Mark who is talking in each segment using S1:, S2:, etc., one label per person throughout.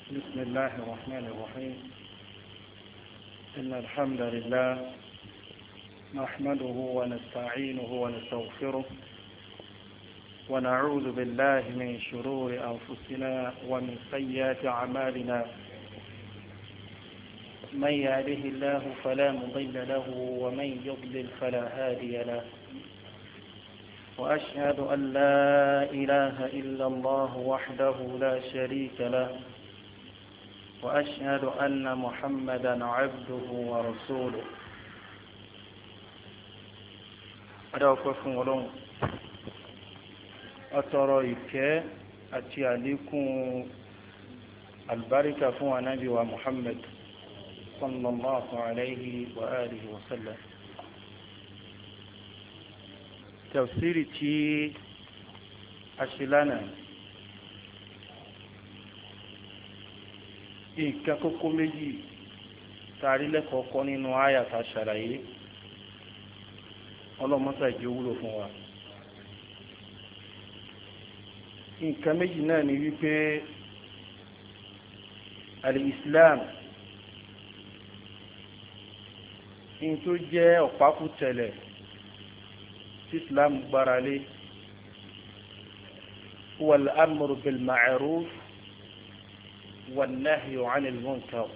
S1: بسم الله الرحمن الرحيم إن الحمد لله نحمده ونستعينه ونستغفره ونعوذ بالله من شرور أنفسنا ومن سيئات أعمالنا من يهده الله فلا مضل له ومن يضلل فلا هادي له وأشهد أن لا إله إلا الله وحده لا شريك له وأشهد أن محمدا عبده ورسوله أدعوكم ولون أتريك أتي عليكم البركة فوق نبي ومحمد صلى الله عليه وآله وسلم تفسيري تي أشلنا nǹkan kókó méjì tàrí lẹ́kọ̀ọ́kọ́ nínú àyà tá ṣàlàyé ọlọ́mọ́sà jẹ́ wúlò fún wa. nǹkan méjì náà ni wípé al-Islam ní tó jẹ́ ọ̀pákùtẹ̀lẹ̀ tí Islam gbára lé wal amru bil ma'ruf والنهي عن المنكر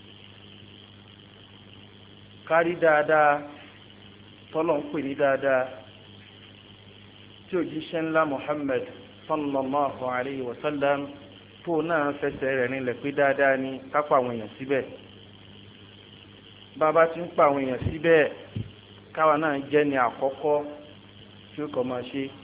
S1: kárí dáadáa tọ́lọ̀ ń pè ní dáadáa tí òjíṣẹ́ ńlá Muhammad sallallahu alayhi wa sallam tó náà fẹsẹ̀ rẹ̀ nílẹ̀ pé dáadáa ní kápá àwọn èèyàn síbẹ̀ bàbá tí ń pa àwọn èèyàn síbẹ̀ káwa náà jẹ́ ní àkọ́kọ́ tí ó kọ́ máa ṣe.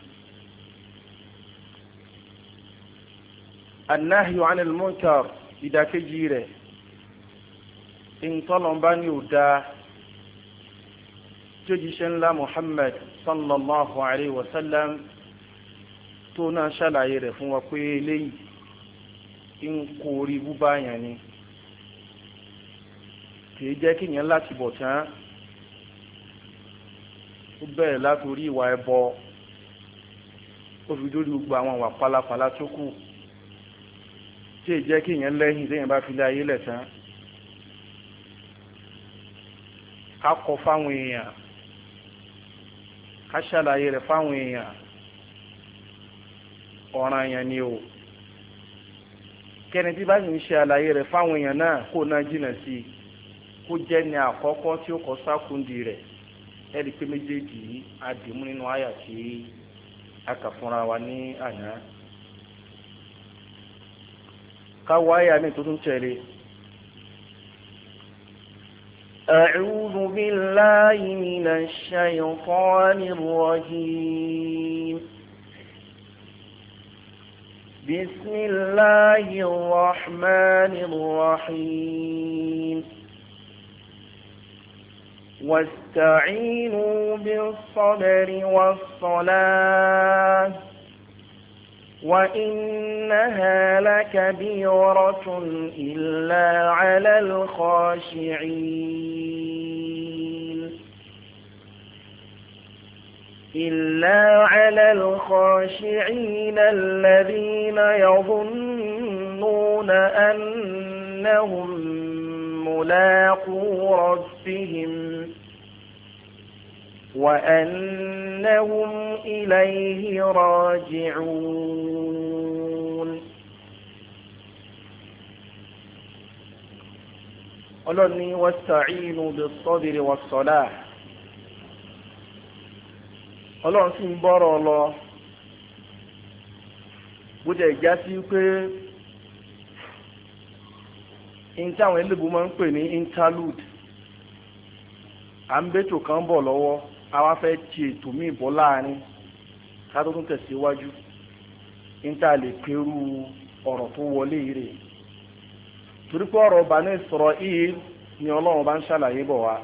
S1: النهي عن المنكر ìdákejì rẹ̀ ìntọ́lọ̀mbá ní ò dáa tí ó jíṣẹ́ ńlá Muhammad sallallahu alaihi wasallam tó náà ṣàlàyé rẹ̀ fún wa pé eléyìí ń kó orí búbá yàn ni kìí jẹ́ kí yẹn láti bọ̀ tán ó bẹ̀rẹ̀ látorí ìwà ẹbọ ó fi dórí gbogbo àwọn ìwà pálapàla tó kù tí è jẹ́ kí èèyàn lẹ́yìn tí èèyàn bá fi lé ayé lẹ̀ tán ká kọ fáwọn èèyàn ká ṣàlàyé rẹ̀ fáwọn èèyàn ọ̀ràn èèyàn ni o kẹ́ni tí bá sì ń ṣe àlàyé rẹ̀ fáwọn èèyàn náà kó náà jìnà sí i kó jẹ́ ní àkọ́kọ́ tí ó kọ́ sákúndì rẹ̀ ẹ̀rí pé méjèèjì yìí á dìmú nínú àyà tí a kà fúnra wa ní àná. كوايا نتنتري أعوذ بالله من الشيطان الرجيم بسم الله الرحمن الرحيم واستعينوا بالصبر والصلاة وإنها لكبيرة إلا على الخاشعين الذين يظنون أنهم ملاقو ربهم وأنهم إليه راجعون ọlọ́ni wasta'inu bis-sabri was-salah ọlọ́run sì ń bọ́rọ̀ lọ bó jẹ́ ìjà sí pé in táwọn ẹlẹ́bù máa ń pè ní interlude à ń bẹ́tò kan bọ̀ lọ́wọ́ àwa fẹ́ ti ètò míì bọ́ láàrin ká tó tún tẹ̀síwájú níta lè pẹ̀rú ọ̀rọ̀ tó wọlé rè torí pé ọ̀rọ̀ Bani Isra'il ni ọlọ́run bá ń ṣàlàyé bọ̀ wá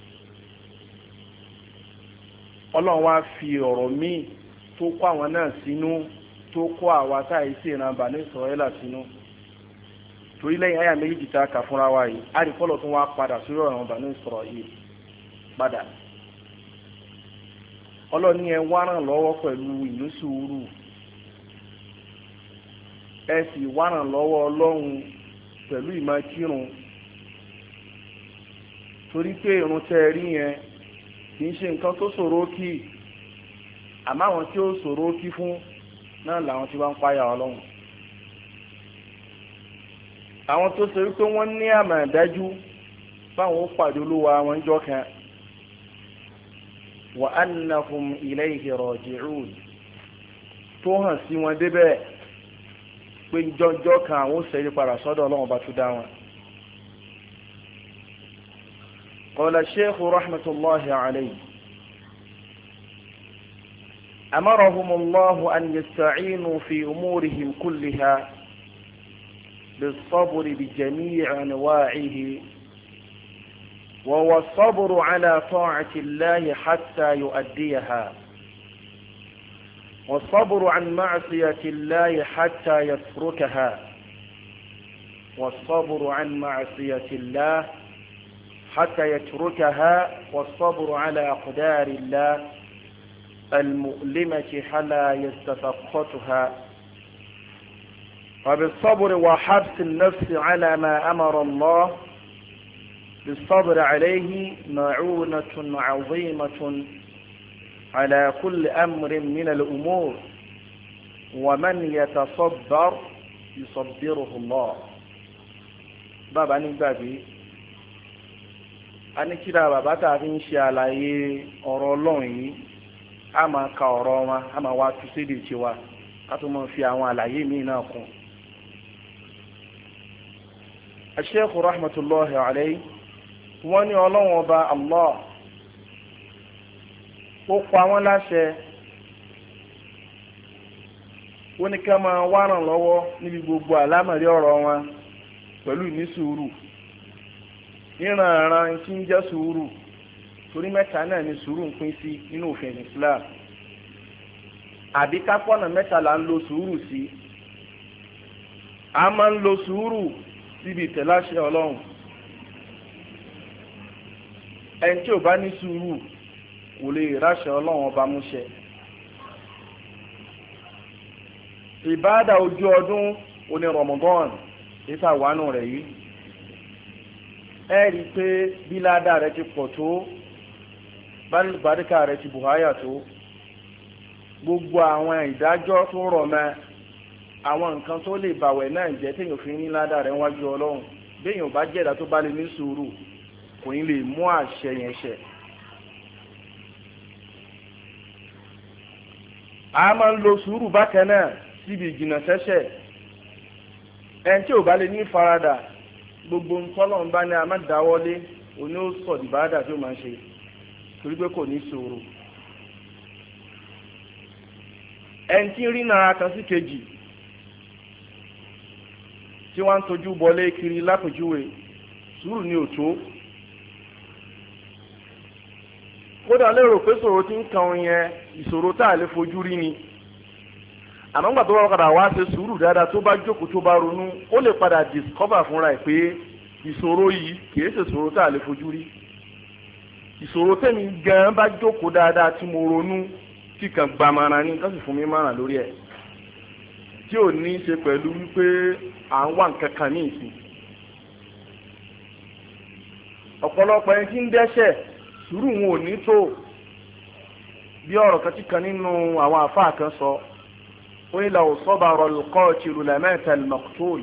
S1: ọlọ́run wá fi ọ̀rọ̀ míì tó kó àwọn náà sínú tó kó àwa táyì sí ìran Bani Isra'il sínú torí lẹ́yìn àyà méjì tá a kà fúnra wa yìí á rí fọ́lọ̀ tó wá padà sórí ọ̀rọ̀ Bani Isra'il padà ọlọ́ni ẹ wá ràn lọ́wọ́ pẹ̀lú ìlú sùúrù ẹ sì wá ràn lọ́wọ́ ọlọ́run pẹ̀lú ìmọ̀ kírun torí pé irun tẹ́ rí yẹn kì í ṣe nǹkan tó ṣòro kí àmọ́ àwọn tí ó ṣòro kí fún náà làwọn tí wọ́n ń páyà Ọlọ́run àwọn tó ṣe wípé wọ́n ní àmà dájú báwọn ó pàdé Olúwa wọn jọ kan wa annahum ilayhi raji'un tó hàn sí wọn débẹ̀ pé jọjọ́ kan àwọn ó ṣẹ́rí padà sọ́dọ̀ Ọlọ́run bá tó dá wọn. qala Shaykh rahmatullahi alayhi أمرهم الله أن يستعينوا في أمورهم كلها بالصبر بجميع أنواعه وهو الصبر على طاعة الله حتى يؤديها والصبر عن معصية الله حتى يتركها والصبر عن معصية الله حتى يتركها والصبر على أقدار الله المؤلمة حلا يستفقتها وبالصبر وحبس النفس على ما أمر الله بالصبر عليه معونة عظيمة على كل أمر من الأمور ومن يتصبر يصبره الله بابا نبابي أنا كده بابا تعرفين شيء على أورولوني a máa ka ọ̀rọ̀ wọn a máa wá tu sídìí tiwa ká tó máa fi àwọn àlàyé míì náà kún. Sheikh rahmatullahi alayhi wọ́n ní Ọlọ́run ọba Allah ó pa wọ́n láṣẹ ó ní ká máa wá ràn lọ́wọ́ níbi gbogbo àlámọ̀rí ọ̀rọ̀ wọn pẹ̀lú ní sùúrù níranran tí ń jẹ́ sùúrù torí mẹ́ta náà ni sùúrù ń pín sí nínú òfin Islam àbí kápọ́nà mẹ́ta là ń lo sùúrù sí a máa ń lo sùúrù síbi ìtẹ̀láṣẹ Ọlọ́run ẹni tí ò bá ní sùúrù kò lè ráṣẹ Ọlọ́run ọba múṣẹ. ìbáàdà ojú ọdún oní Ramadan ìta wánú rẹ̀ yìí ẹ rí i pé bí ládàá rẹ̀ ti pọ̀ tó bárìkà rẹ̀ ti bùháyà tó gbogbo àwọn ìdájọ́ tó rọ̀ mọ́ àwọn nǹkan tó lè bàwẹ̀ náà jẹ́ téèyàn fi ní ládàá rẹ̀ wájú Ọlọ́run béèyàn bá jẹ́dá tó bá lè ní sùúrù kò ní lè mú àṣẹ yẹn ṣẹ. a máa ń lo sùúrù bákan náà síbi ìjìnà sẹ́ṣẹ̀ ẹni tí ò bá lè ní faradà gbogbo ntọ́lọ́run bá ní a má dáwọ́lé òní ó sọ̀ dìbàdà tí ó máa ń ṣe torí pé kò ní sùúrù. ẹni tí ń rí nara kan sí kejì tí wọ́n ń tọ́jú bọlé kiri lápèjúwe sùúrù ní òtó kódà lérò pé ṣòro tí ń kan òun yẹn ìṣòro tá a lè fojú rí ni àmọ́ ńgbà tó bá padà wá ṣe sùúrù dáadáa tó bá jókòó tó bá ronú ó lè padà discover fúnra ẹ̀ pé ìṣòro yìí kìí ṣe ìṣòro tá a lè fojú rí ìṣòro tẹ̀mí gan bá jókòó dáadáa tí mo ronú tí kan gbàmàrà ní kásì fún mi márùn lórí ẹ̀ tí ò ní í ṣe pẹ̀lú wípé à ń wà nǹkan kan ní ìsìn. ọ̀pọ̀lọpọ̀ ẹni tí ń dẹ́ṣẹ̀ sùúrù wọn ò ní tó bí ọ̀rọ̀ kan tí kan nínú àwọn àfáà kan sọ ó ní law sabara al-qatilu lamata al-maqtul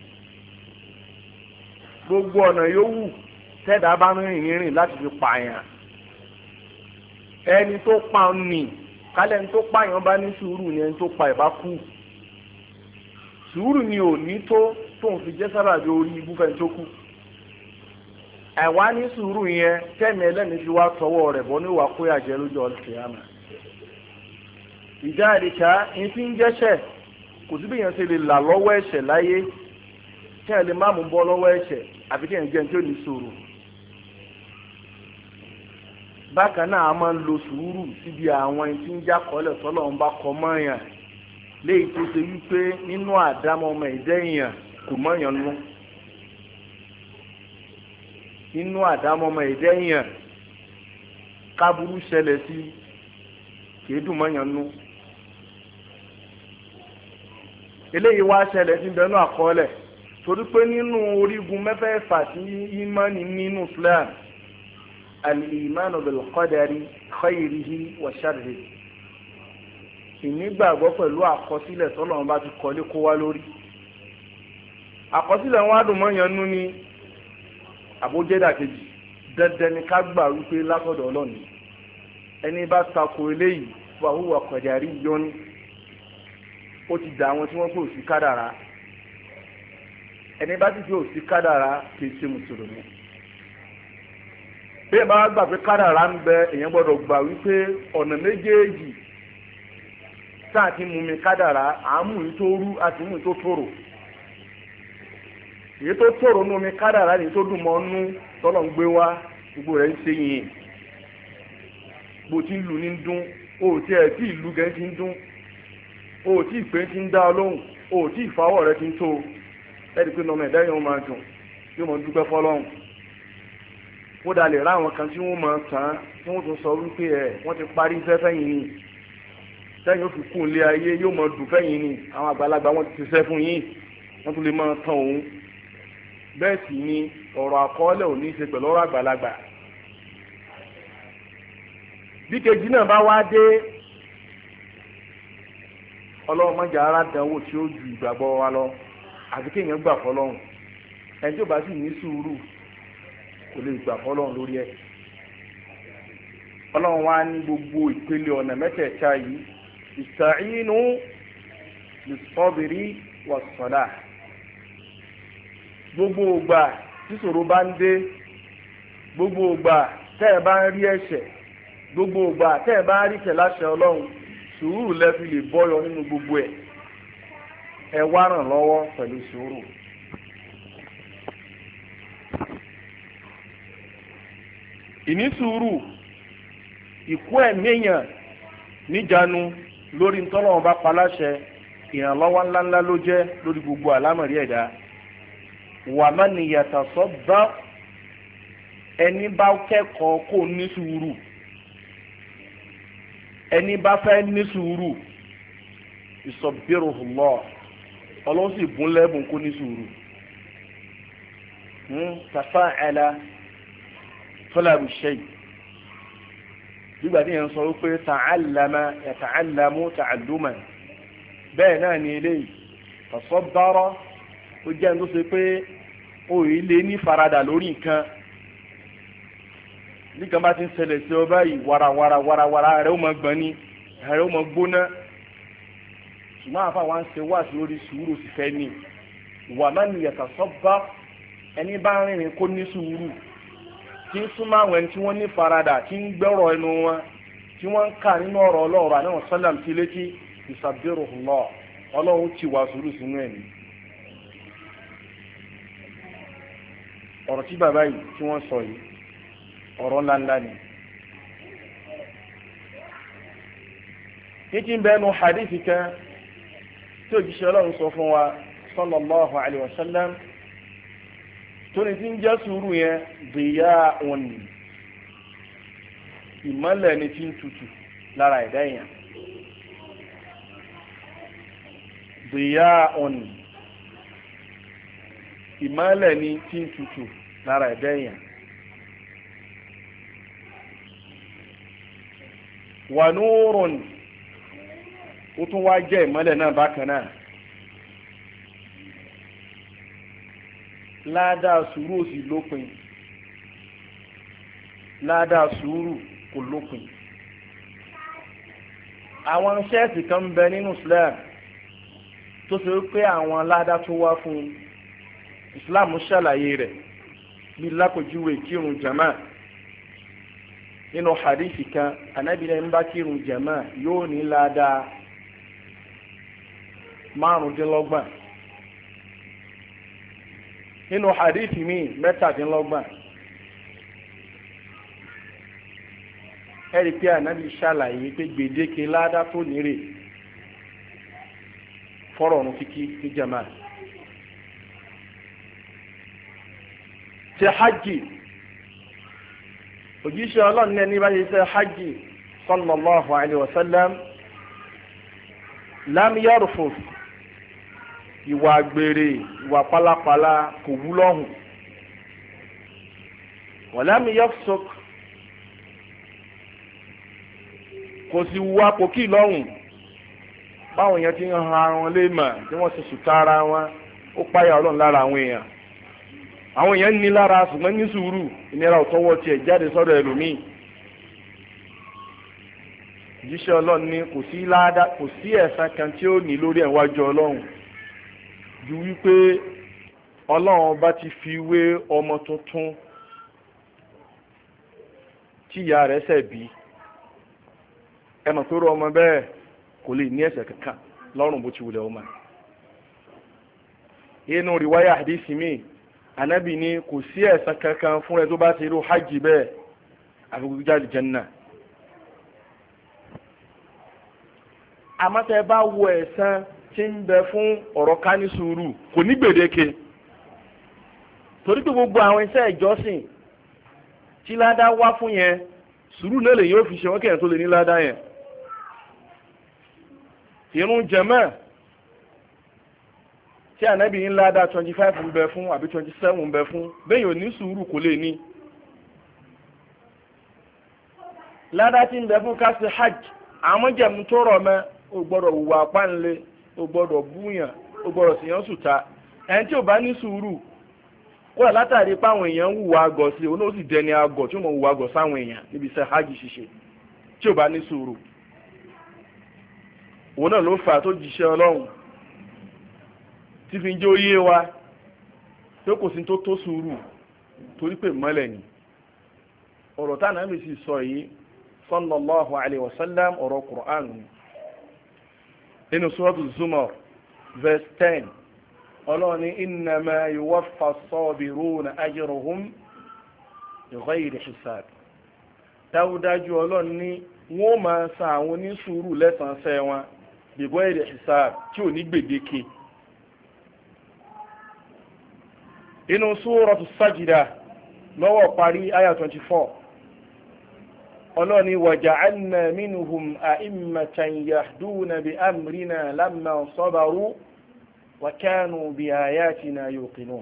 S1: gbogbo ọ̀nà yòówù tẹ́dá bá ń rìn láti fi pààyàn ẹni tó pa ní kálẹ̀ ní tó pààyàn bá ní sùúrù ni ẹni tó pa ìbá kú sùúrù ni ò ní tó tóun fi jẹ́ sábàbí orí ibúfẹ́ tó kú ẹ̀wá ní sùúrù yẹn tẹ́mi ẹlẹ́ni fi wá tọwọ́ rẹ̀ bọ́ ní ìwà kó yàjẹ́ lójú ọ̀kẹ́yàmà ìjà àdìsá ní fi ń jẹ́ṣẹ̀ kò sí bí yẹn ṣe lè là lọ́wọ́ ẹ̀ṣẹ̀ láyé kí ẹ lè má mú bọ́ lọ́wọ́ ẹ̀ṣẹ̀ àfi kí ẹ jẹ́ ní tí ó ní sùúrù. bákan náà a máa ń lo sùúrù síbi àwọn tí ń jákọ́lẹ̀ tọ́lọ̀ ń bá kọ́ mọ́ọ̀yàn léyìí tó ṣe wípé nínú àdámọ́ ọmọ ìdẹ́yìn kò mọ́ọ̀yàn nú nínú àdámọ́ ọmọ ìdẹ́yìn káburú ṣẹlẹ̀ sí kìí dùn mọ́ọ̀yàn nú eléyìí wá ṣẹlẹ̀ sí bẹ́ẹ̀ náà àkọọ́lẹ̀ torí pé nínú orígun mẹ́fẹ̀ẹ̀fà tí ìmánì nínú Islam al-imanu bil qadari khayrihi wa sharrihi, ìnígbàgbọ́ pẹ̀lú àkọsílẹ̀ tọ́lọ́run bá ti kọ́lé kó wá lórí. àkọsílẹ̀ wọn á dùn mọ́ yanú ní àbójẹ́dà kejì, dandan ni ká gbà wípé látọ̀dọ̀ Ọlọ́run. ẹni bá tako eléyìí wà hùwà qadari yọ́nú, ó ti dà àwọn tí wọ́n pè sí kádàrá. ẹni bá ti fi òsì kádàrá kì í ṣe mùsùlùmí. bí ẹ bá gbà pé kádàrá ń bẹ, èèyàn gbọ́dọ̀ gbà wípé ọ̀nà méjèèjì táà ti mú mi kádàrá, àmú yìí tó rú àti mú yìí tó tòrò. èyí tó tòrò nú mi kádàrá ni tó dùn mọ́ nú tọ́lọ̀ ń gbé wá, gbogbo rẹ̀ ń ṣe yìnyín. bó ti ń lu ní dún, o tí ẹ̀ tí ìlú gẹ́ ti ń dún, o tí ìpè ti ń dá ọ lóhùn, o tí ìfawọ́ rẹ ti ń tó, ẹ̀rí pé nọmọ ẹ̀dá yẹn máa dùn, yóò máa dúpẹ́ fọlọ́hùn. ó dalẹ̀ ráwọn kan tí wọ́n máa tàn án, tí wọ́n tún sọ wípé wọ́n ti parí iṣẹ́ fẹ́yìn ni, sẹ́yìn ó fi kún ilé ayé, yóò máa dùn fẹ́yìn ni, àwọn àgbàlagbà wọn ti ṣiṣẹ́ fún yín, wọ́n tún lè máa tàn òun. bẹ́ẹ̀ sì ni ọ̀rọ̀ àkọọ́lẹ̀ ò ní í ṣe pẹ̀lú ọ̀rọ̀ àgbàlagbà. bí kejì náà bá wá dé, ọlọ́run mọ́jà ara dánwò tí ó ju ìgbàgbọ́ wa lọ, àti kéèyàn gbà fọlọ́run. ẹni tí ó bá sì ní sùúrù kò lè gbà fọlọ́run lórí ẹ̀. ọlọ́run wá ní gbogbo ìpele ọ̀nà mẹ́tẹ̀ẹ̀ta yìí, ìsta'inu bis-sabri was-salah. gbogbo ògbà tí ṣòro bá ń dé, gbogbo ògbà tẹ́ ẹ bá ń rí ẹ̀ṣẹ̀, gbogbo ògbà tẹ́ ẹ bá ń rí tẹ̀láṣẹ ọlọ́run, sùúrù lẹ fi lè bọ́yọ nínú gbogbo ẹ̀. ẹ wá ràn lọ́wọ́ pẹ̀lú sùúrù. ìní sùúrù, ìkú ẹ̀mí èèyàn níjànú lórí ntọ́lọ́wọ́n bá paláṣẹ, ìrànlọ́wọ́ ńláńlá ló jẹ́ lórí gbogbo àlámọ̀rí ẹ̀dá. wa man yatasabbar, ẹni bá kẹ́kọ̀ọ́ kó ní sùúrù, ẹni bá fẹ́ ní sùúrù, yusabbiruhu Allah, ọlọ́run sì bùn lẹ́bùn kó ní sùúrù. tafa'ala talabu shay, nígbà tí yẹn sọ wípé ta'allama yata'allamu ta'alluman, bẹ́ẹ̀ náà ni eléyìí tasabbara, ó jẹ́ ní tó ṣe pé òye lè ní faradà lórí nǹkan. nìkan bá ti ń ṣẹlẹ̀ sí ọ báyìí, warawara rẹ̀ ó máa gbọ́n ní, rẹ̀ ó máa gbóná. ṣùgbọ́n àfa wa ń ṣe wá sí lórí sùúrù sì fẹ́ ní. wa man yatasabbar, ẹni bá ń rìnrìn kó ní sùúrù, tí ń súnmọ́ àwọn ẹni tí wọ́n ní faradà, tí ń gbọ́rọ̀ ẹnu wọn, tí wọ́n ń kà nínú ọ̀rọ̀ ọlọ́run àná sálàm sí létí, yusabbiruhu Allah, ọlọ́run ti wà sùúrù sínú ẹ̀mí. ọ̀rọ̀ tí bàbá yìí tí wọ́n sọ yìí, ọ̀rọ̀ ńláńlá ni. títí ń bẹnu hadithi kan tí òjíṣẹ́ ọlọ́run sọ fún wa sallallahu alayhi wa sallam, tó ní tí ń jẹ́ sùúrù yẹn, diya'un, ìmọ́lẹ̀ ni tí ń tutù lára ẹ̀dá èèyàn. diya'un, ìmọ́lẹ̀ ni tí ń tutù lára ẹ̀dá èèyàn. wa nurun, ó tún wá jẹ́ ìmọ́lẹ̀ náà bákan náà. ládàá sùúrù ò sì lópin, ládàá sùúrù kò lópin. àwọn ṣẹ́ẹ̀sì kan ń bẹ nínú Islam tó ṣe pé àwọn ládàá tó wá fún Islam ṣàlàyé rẹ̀, bí lápòjúwe kírun jama. nínú hadithi kan, Ànábì ń bá kírun jama yóò ní ládàá 25. nínú hadithi mi 27. ẹ̀rí pé Ànábì ṣàlàyé pé gbèdéke ládàá tó nírè fọ́rọ̀ ọ̀run kíkí ní jama. ṣe hajj, òjíṣẹ́ ọlọ́run ní ẹni bá ṣe ṣe hajj sallallahu alayhi wa sallam lam yarfus ìwà àgbèrè ìwà pálapàla kò wú lọ́hùn. wàlámi yafsuk kò sì wú apòkì lọ́hùn. báwọn èèyàn ti ń han ara wọn léèmà tí wọ́n ti sùtá ara wọn ó páyà ọlọ́run lára àwọn èèyàn. àwọn èèyàn ní lára ṣùgbọ́n ní sùúrù ìnira òtọ́wọ́ tiẹ̀ jáde sọ́dọ̀ ẹlòmíì. jíṣẹ́ ọlọ́run ní kò sí ẹ̀san kan tí ó ní lórí ẹ̀wájú ọlọ́run ju wípé ọlọ́run bá ti fi wé ọmọ tuntun tí ìyá rẹ̀ ṣẹ̀ bí. ẹ mọ̀ pé irú ọmọ bẹ́ẹ̀ kò lè ní ẹ̀ṣẹ̀ kankan lọ́rùn bó ti wulẹ̀ ọmọ. inú rìwáyà hadisi mi Ànábì ní kò sí ẹ̀san kankan fún ẹ tó bá ti irú hajj bẹ́ẹ̀ àfikún jáde Janna. àmọ́ tẹ́ bá wo ẹ̀san tí ń bẹ fún ọ̀rọ̀ ká ní sùúrù kò ní gbèdéke torí pé gbogbo àwọn iṣẹ́ ìjọsìn tí ládá wá fún yẹn sùúrù náà lè yóò fi ṣe wọ́n kẹ́yìn tó lè ní ládá yẹn. ìrun jàmáà tí Ànábì ń ládá 25 ń bẹ fún àbí 27 ń bẹ fún bẹ́ẹ̀ ò ní sùúrù kò lè ní. ládá tí ń bẹ fún ká ṣe hajj àwọn jẹ̀mú tó rọ̀ mẹ́ o gbọ́dọ̀ wùwà pánlé o gbọ́dọ̀ búyàn o gbọ́dọ̀ síyàn sùta ẹni tí ò bá ní sùúrù kódà látàrí páwọn èèyàn ń wùwà àgọ̀ sí òun ó sì dẹni àgọ̀ tí ó mọ̀ wùwà àgọ̀ sáwọn èèyàn níbi iṣẹ́ hajj ṣíṣe tí ò bá ní sùúrù. òun náà ló fà tó jíṣẹ́ ọlọ́run tí fi ń jẹ́ oyé wa pé kò sí tó tó sùúrù torí pé mọ́lẹ̀ ni. ọ̀rọ̀ táwọn àmì sì sọ yìí sallallahu alayhi wa sallam ọ̀rọ̀ Qur'an ni. nínú suratu Zumar verse 10 ọlọ́run ní innama yuwaffa as-sabiruna ajrahum bighayri hisab. dájúdájú ọlọ́run ní wọ́n máa san àwọn onísùúrù lẹ́sàn-án wọn bighayri hisab tí ò ní gbèdéke. inú suratu Sajda lọ́wọ́ parí àyà 24 ọlọ́ni waja'alna minhum a'immatan yahduna bi amrina lamma sabaru wa kanu bi ayatina yuqinun.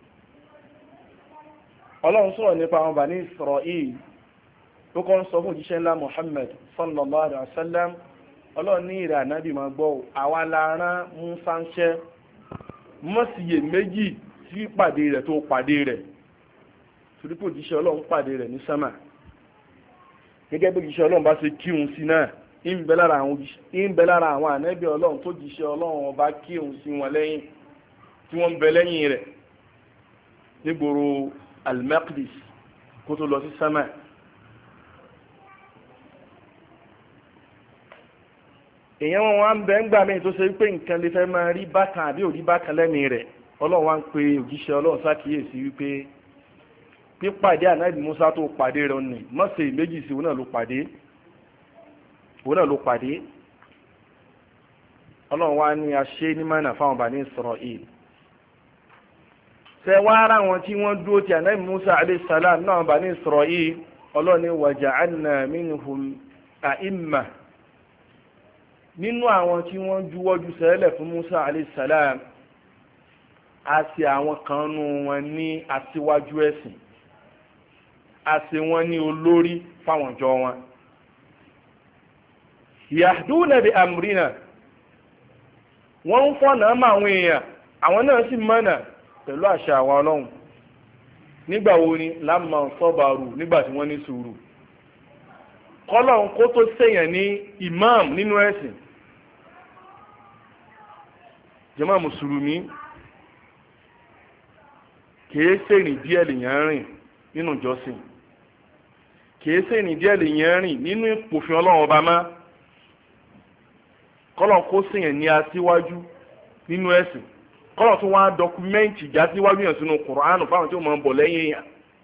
S1: ọlọ́run sọ̀rọ̀ nípa àwọn Bani Isra'il tó kọ́ ń sọ fún òjíṣẹ́ ńlá Muhammad sallallahu alaihi wasallam ọlọ́run ní ìrẹ̀ ànábì máa gbọ́ àwa la rán Mùsá ńṣẹ́ mọ́síyè méjì sí pàdé rẹ̀ tó pàdé rẹ̀ torí pé òjíṣẹ́ ọlọ́run pàdé rẹ̀ ní sámà gẹ́gẹ́ bí òjíṣẹ́ ọlọ́run bá ṣe kírun sí náà ń bẹ lára àwọn ànábì ọlọ́run tó jíṣẹ́ ọlọ́run ọba kírun sí wọn lẹ́yìn tí wọ́n ń bẹ lẹ́yìn rẹ̀ nígboro al-Maqdis kó tó lọ sí sámà. èèyàn wọn wá ń bẹ ń gbà mí tó ṣe pé nǹkan lè fẹ́ máa rí bákan àbí òrí bákan lẹ́mìí rẹ̀ ọlọ́run wá ń pe òjíṣẹ́ ọlọ́run ṣàkíyèsí wípé pípàdé ànábì Mùsá tó pàdé rẹ̀ ní mọ́sẹ̀ méjì sí òun náà ló pàdé ọlọ́run wá ní aṣẹ́ ní mánà fáwọn Bani Isra'il. ṣe wá ara wọn tí wọ́n dúró ti ànábì Mùsá alayhi salam náà Bani Isra'il ọlọ́run ní waja'alna minhum a'imma nínú àwọn tí wọ́n juwọ́jú sẹ́lẹ̀ fún Mùsá alayhi salam a sì àwọn kan nù wọn ní aṣíwájú ẹ̀sìn a sì wọn ní olórí fáwọn jọ wọn. yahduna bi amrina wọ́n ń fọ́nà mọ́ àwọn èèyàn àwọn náà sì mọ̀nà pẹ̀lú àṣà àwọn ọlọ́run. nígbà wo ni lamma sabaru nígbà tí wọ́n ní sùúrù. kọ́lọ́n kó tó ṣèyàn ní imam nínú ẹ̀sìn. jàmá mùsùlùmí kìí sẹ́rìn díẹ̀ lèyàn rìn nínú ìjọsìn kìí sẹ́rìn díẹ̀ lèyàn rìn nínú ìpòfin ọlọ́run ọba má kọ́lọ́n kó sèyàn ní aṣíwájú nínú ẹ̀sìn kọ́lọ́n tó wá dọkumẹ́ǹtì ìjà síwájú yẹn sínú Kùránù fáwọn tí ó máa ń bọ̀ lẹ́yìn yẹn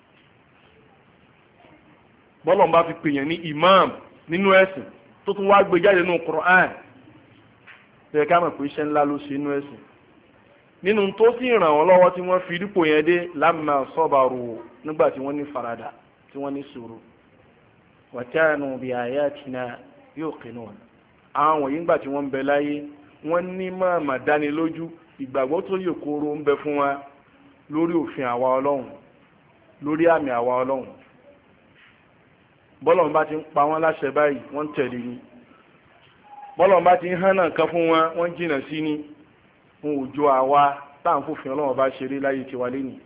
S1: bọ́lọ̀ bá fi pè yẹn ní imam nínú ẹ̀sìn tó tún wá gbé jáde nínú Kùránù tẹ̀ ká mọ̀ pé iṣẹ́ ńlá ló ṣe nínú ẹ̀sìn nínú tó sì ràn wọ́n lọ́wọ́ tí wọ́n fi dípò yẹn dé lamma sabaru nígbà tí wọ́n ní faradà tí wọ́n ní sùúrù wa kanu bi ayatina yuqinun àwọn wọ̀nyí nígbà tí wọ́n ń bẹ láyé wọ́n ní máàmá dánilójú ìgbàgbọ́ tó yè kóró ń bẹ fún wa lórí òfin àwa Ọlọ́run, lórí àmì àwa Ọlọ́run. bọ́lọ̀ bá ti ń pa wọ́n láṣẹ báyìí wọ́n tẹ̀lé ni, bọ́lọ̀ bá ti ń hánà kan fún wọn wọ́n jìnà sí ni. fún òjò àwa táà ń fòfin Ọlọ́run bá ṣeré láyé tiwa lẹ́nìí.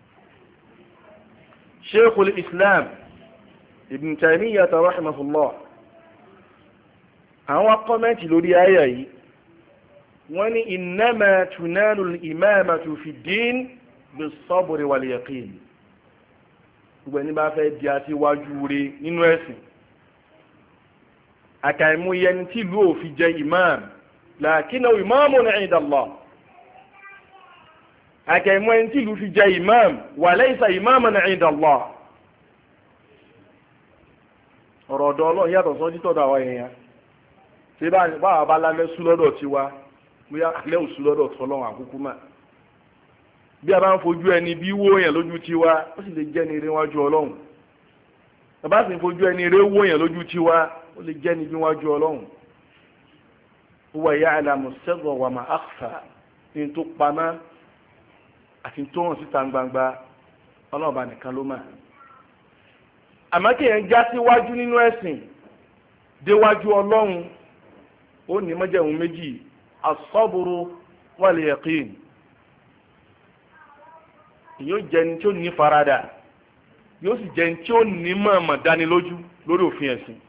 S1: Sheikhul Islam Ibn Taymiyyah rahimahullah àwọn kọ́mẹ́ntì lórí àyà yìí wọ́n ní innama tunalu al-imamatu fi ddin bis-sabri wal-yaqin. gbogbo ẹni bá fẹ́ di aṣíwájú rẹ̀ nínú ẹ̀sìn, àkàìmọye ẹni tí ìlú òfin jẹ́ imam lakinnahu imamun 'inda Allah, àkàìmọye ẹni tí ìlú fi jẹ́ imam wa laysa imaman 'inda Allah. ọ̀rọ̀ ọ̀dọ̀ Ọlọ́run yàtọ̀ sọ́jí tọ́dọ̀ àwọn èèyàn. ṣé báwa bá lálẹ́ sú lọ́dọ̀ tiwa bóyá alẹ́ òsú lọ́dọ̀ tọ́lọ́run àkúkú mà. bí a bá ń fojú ẹni bí wó yẹn lójú tiwa ó sì lè jẹ́ ní eré wájú Ọlọ́run. bàbá sì ń fojú ẹni eré wó yẹn lójú tiwa ó lè jẹ́ ní bí wájú Ọlọ́run. huwa ya'lamu sirra wa ma akhfa, ní tó pamọ́ àti tó hàn síta gbangba Ọlọ́run bá nìkan ló mà. àmọ́ kí èèyàn já síwájú nínú ẹ̀sìn déwájú Ọlọ́run ó ní májẹ̀mú méjì, as-sabru wal-yaqin. yóò jẹ́ ní tí ó ní farada, yóò sì jẹ́ ní tí ó ní mọ̀ọ́mọ̀ dánilójú lórí òfin ẹ̀sìn.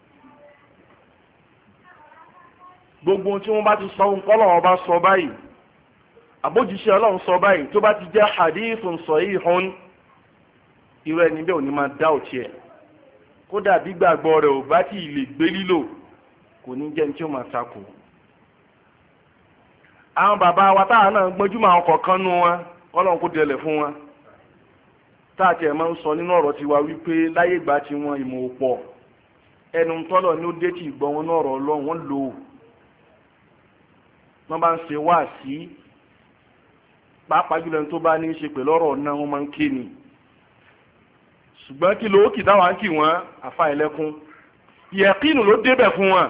S1: gbogbo tí wọ́n bá ti sọ nǹkan Ọlọ́run bá sọ báyìí, àbójíṣẹ́ Ọlọ́run sọ báyìí, tó bá ti jẹ́ hadithun sahihun, irú ẹni bẹ́ẹ̀ ò ní máa dá òtí ẹ̀. kódà bí gbàgbọ́ rẹ̀ ò bá tí ì lè gbé lílò kò ní jẹ́ ní tí ó máa takò. àwọn bàbá wa táwọn náà gbọ́njúmọ̀ àwọn kọ̀ọ̀kan nú wọn Ọlọ́run kó dẹlẹ̀ fún wọn. táàtì ẹ̀ máa ń sọ nínú ọ̀rọ̀ tiwa wípé láyé ìgbà tí wọn ìmọ̀ ò pọ̀, ẹnu tọ́lọ̀ ní ó dé tí ìgbọ́ wọn náà ọ̀rọ̀ Ọlọ́run wọn lò ó. wọ́n bá ń ṣe wáàsí, pàápàá jùlọ ní tó bá ní í ṣe pẹ̀lú ọ̀rọ̀ náà wọ́n máa ń ké ni. ṣùgbọ́n kí ló kì táwọn ń kì wọ́n àfa ẹlẹ́kún, yẹ̀kínù ló débẹ̀ fún wọn.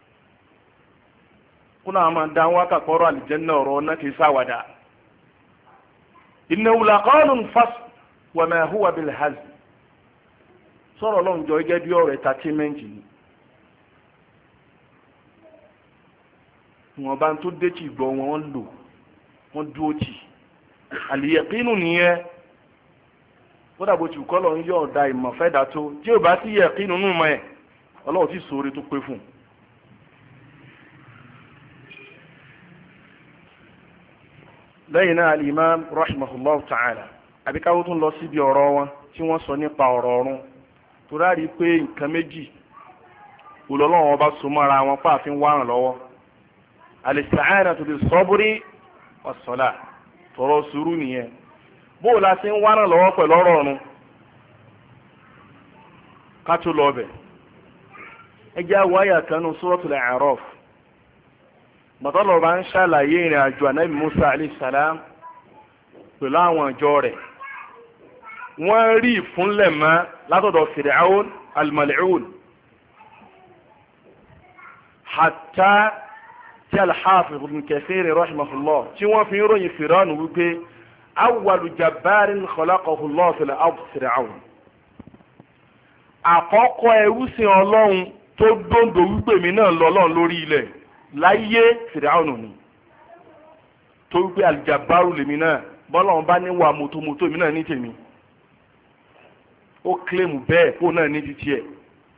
S1: kó náà máa dá wọn kàkọ́rọ̀ àlìjẹ́nnà ọ̀rọ̀ náà kì í sáwàdà. innahu laqawlun fasl wa ma huwa bil hazl. sọ̀rọ̀ lọ́n jọ gẹ́gẹ́ bí ọ̀rọ̀ entertainment ni. wọn bá ń tó dé tí ìgbọ́ wọn lò wọ́n dúró tì. àlìyẹ̀kínù nìyẹn. kódà bó ti kọ́ lọ ń yọ̀ ọ̀dà ìmọ̀ fẹ́ dà tó tí ò bá sí yẹ̀kínù nínú mọ́ ẹ̀ Ọlọ́run ti sóore tó pé fún un. lẹ́yìn náà al-imam rahimahullah ta'ala àbíkáwó tún lọ síbi ọ̀rọ̀ wọn tí wọ́n sọ nípa ọ̀rọ̀ ọ̀run tó rárí pé nǹkan méjì olólọ́wọ́ ọba so mọ́ra wọn pààfin wárán lọ́wọ́ al-isti'anatu bis-sabri was-salah tọrọ sùúrù nìyẹn. bóò la ṣe ń wárán lọ́wọ́ pẹ̀lú ọ̀rọ̀ ọ̀run ká tó lọ bẹ̀. ẹ jẹ́ àwọn àyà kan nínú Suratul A'raf bàtọ́lọ̀ bá ń ṣàlàyé ìrìn àjò ànábì Musa alayhi salam pẹ̀lú àwọn ìjọ rẹ̀. wọ́n rí ìfúnlẹ̀ mọ́ látọ̀dọ̀ Fir'aun al-mal'un hatta tí al-Hafiz Ibn Kathir rahimahullah tí wọ́n fi ń ròyìn Fir'aun wípé awwalu jabbarin khalaqahu Allah fil ard Fir'aun. àkọ́kọ́ ẹrúsìn Ọlọ́run tó dóńdó wípé mi náà lọ́lọ́run lórí ilẹ̀ láyé Fir'aun ni. tó wípé alìjàbárù lèmi náà bọ́lọ́run bá ní wà mọ́tòmọ́tò èmi náà ní tèmi. ó kílèmù bẹ́ẹ̀ kó náà ní títí ẹ̀.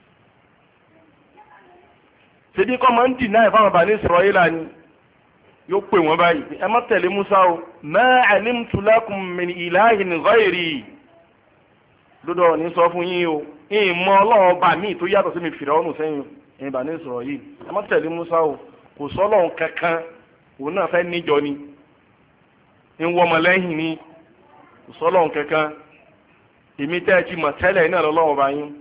S1: ṣèdí kọ́ máa ń dì náà ìfáwọn Bani Israila ni yóò pè wọ́n báyìí ẹ má tẹ̀lé Musa o ma alimtu lakum min ilahin ghayri. lọ́dọ̀ ní sọ fún yín o ìmọ̀ Ọlọ́run ọba mi tó yàtọ̀ sí mi Fìràwọ̀nù sẹ́yìn ẹ̀yin Bani Israila ẹ má tẹ̀lé Musa o kò sọ́lọ́run kankan òun náà fẹ́ níjọ ni ń wọ́n mọ̀lẹ́yìn ni kò sọ́lọ́run kankan èmi tẹ́ ẹ ti mọ̀ tẹ́lẹ̀ iná lọ́lọ́run ọba yín.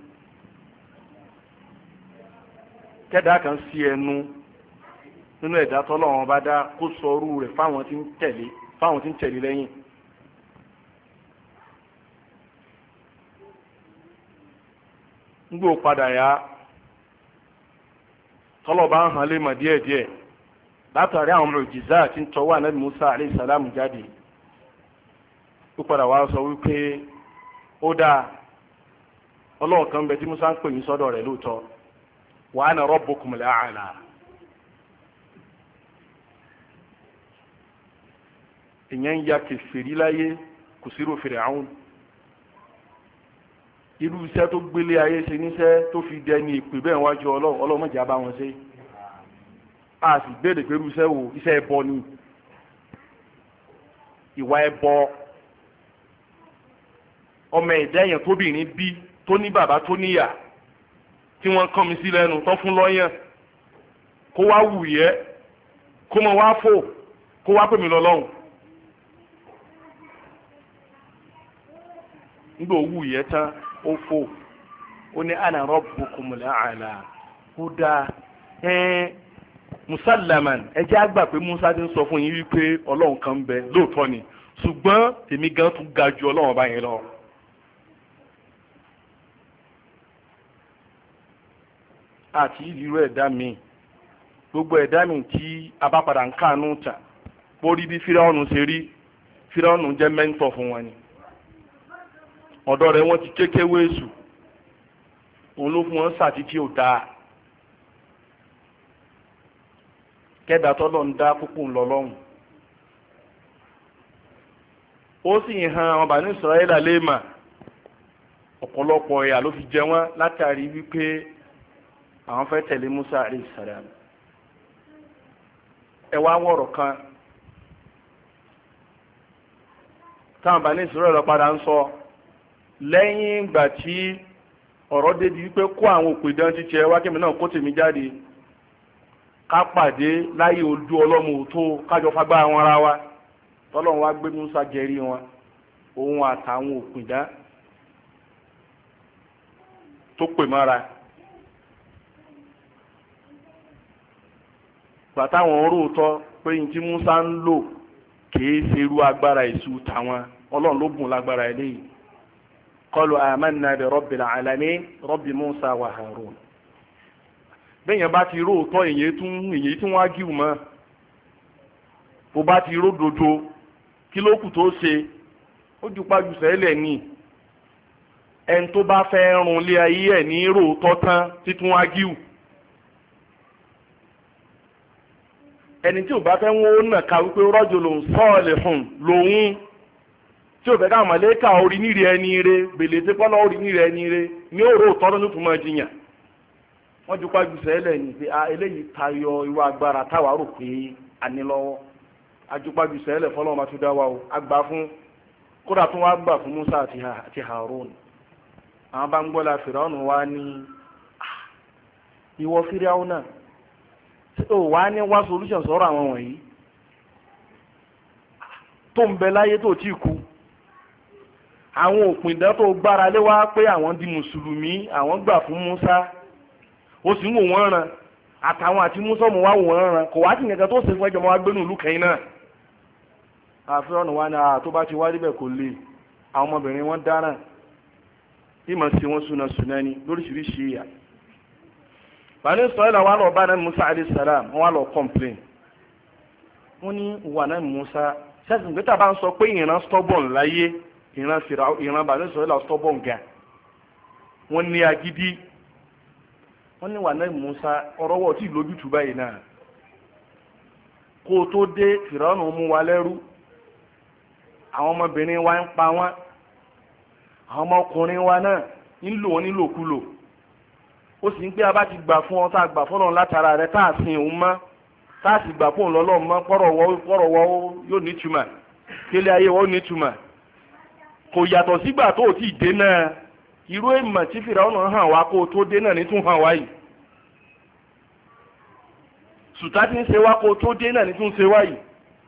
S1: kẹ́dà kan sí ẹnu nínú ẹ̀dá tọ́lọ́run ọba dá kó sọrú rẹ̀ fáwọn tí ń tẹ̀lé lẹ́yìn. ngbò padà yá tọ́lọ̀ bá ń hàn lé mọ̀ díẹ̀díẹ̀ látàrí àwọn mùjízà tí ń tọwọ́ ànábì Musa alayhi salam jáde ó padà wá sọ wípé ó dáa ọlọ́run kan bẹ tí Musa ń pè mí sọ́dọ̀ rẹ̀ lóòótọ́ wa ana rabbukumul a'la. ìyẹn ń ya kèfèrí láyé kò sí rò Fíráúnù irú iṣẹ́ tó gbélé ayé ṣe níṣẹ́ tó fi dẹni ìpè bẹ́ẹ̀ wájú ọlọ́run mọ̀jà bá wọn ṣe a sì béèrè pé irú iṣẹ́ wo iṣẹ́ ẹbọ ni ìwà ẹbọ ọmọ ẹ̀dá èèyàn tóbìnrin bí tó ní bàbá tó níyà tí wọ́n kàn mí sí lẹ́nu tó fún lọ́yàn kó wá wù yẹ kó mọ wá fò kó wá pè mí lọ́lọ́run nígbà owó yẹ tán ó fò ó ní ana rabbukumul a'la ó dáa musallaman ẹ jẹ́ àgbà pé Musa ti ń sọ fún yín wípé ọlọ́run kan ń bẹ lóòótọ́ ni ṣùgbọ́n èmi gan tún ga ju ọlọ́run ọba yẹn lọ. àti irú ẹ̀dá mi gbogbo ẹ̀dá mi tí a bá padà ń káànú tà borí bí Fíráúnù ṣe rí Fíráúnù jẹ́ mẹ́ńtọ̀ fún wọn ni ọ̀dọ̀ rẹ̀ wọ́n ti kékeré èṣù òun ló fún wọn sàtítí ò dáa kẹ́dà tọ́lọ̀ ń dá púpọ̀ ń lọ lọ́hùn ó sì hàn àwọn Bani Israẹla léèmà ọ̀pọ̀lọpọ̀ ẹ̀yà ló fi jẹ wọ́n látàrí wípé àwọn fẹ́ tẹ̀lé Musa alayhi salam ẹ wá wọ̀rọ̀ kan táwọn Bani Israẹla padà ń sọ lẹ́yìn ìgbà tí ọ̀rọ̀ débi wípé kó àwọn òpìdán ti tiẹ̀ wá kémi náà kó tèmi jáde ká pàdé láyé ojú ọlọ́mọ òtó kájọ fagbá wọn ara wa tọ́lọ́run wá gbé Musa jẹrí wọn òun àtàwọn òpìdán tó pè mọ́ra gbàtàwọn róòtọ́ pé ní tí Musa ń lò kìí ṣerú agbára èṣù tàwọn ọlọ́run ló bùn lágbára eléyìí qalu amanna bi rabbil alamin rabbi Musa wa Harun bẹ́yẹn bá ti róòtọ́ èyí tún wá gíw mọ́ bó bá ti ródòdó kí ló kù tó ṣe ó ju pájú sẹ́lẹ̀ ní ẹni tó bá fẹ́ run lé ayé ẹ̀ ní róòtọ́ tán títún wá gíw ẹni tí ò bá fẹ́ wọ́n náà ká wípé rajulun salihun lòun tí ò bẹ́ ká màlẹ́kà orí níri ẹni rẹ gbèlè tí pọ́nà orí níri ẹni rẹ ní òró tọ́rọ́ ní tùmọ̀ jiyàn wọ́n ju pájú sẹ́lẹ̀ ní pé eléyìí tayọ irú agbára táwa rò pé a ní lọ́wọ́ ajúpájú sẹ́lẹ̀ fọlọ́wọ́n máa tún dá wa o agbá fún kódà tún wá gbà fún Musa àti Harun àwọn bá ń gbọ́ la Fíráúnù wá ní ìwọ Fíráúnù náà ó wá ní wá solution sọ̀rọ̀ àwọn wọ̀nyí tó ń bẹ láyé tó tí kú àwọn òpìdán tó gbára lé wá pé àwọn di mùsùlùmí àwọn gbà fún Musa ó sì ń wò wọ́n ràn àtàwọn àti Musa mọ̀ wá wò wọ́n ràn kò wá sí nǹkan tó ṣe fún ẹjọ́ mọ́ wá gbénú ìlú kẹ́yìn náà àfihàn wa ni tó bá ti wá níbẹ̀ kò lè àwọn ọmọbìnrin wọn dáràn ìmọ̀ sí wọn súnasúná ni lóríṣiríṣi ìyà Bani Israẹla wà lọ bá náà Musa alayhi salam wọn wà lọ complain wọn ní wà náà Musa sẹ́sìn pé tàbá ń sọ pé ìran stubborn láyé ìran Bani Israẹla stubborn ga wọn ní agídí wọn ní wà náà Musa ọ̀rọ̀ wọ̀ tí lójútùú báyìí náà kó o tó dé Fíráúnù mú wa lẹ́rú àwọn ọmọbìnrin wa ń pa wọn àwọn ọmọkùnrin wa náà ń lò wọn nílòkulò ó sì ń pé a bá ti gbà fún ọ tá a gbà fún ọ látara rẹ tá a sin òun mọ́ tá a sì gbà fún òun lọ́lọ́ mọ́ pọ́rọ̀wọ́ yóò nítumọ̀ kílé ayé wọ́n nítumọ̀ kò yàtọ̀ sígbà tó o ti dé náà irú èèmọ̀ tí Fíráúnù hàn wá kó o tó dé náà ní tún hàn wá yìí sùtá tí ń ṣe wá kó o tó dé náà ní tún ṣe wá yìí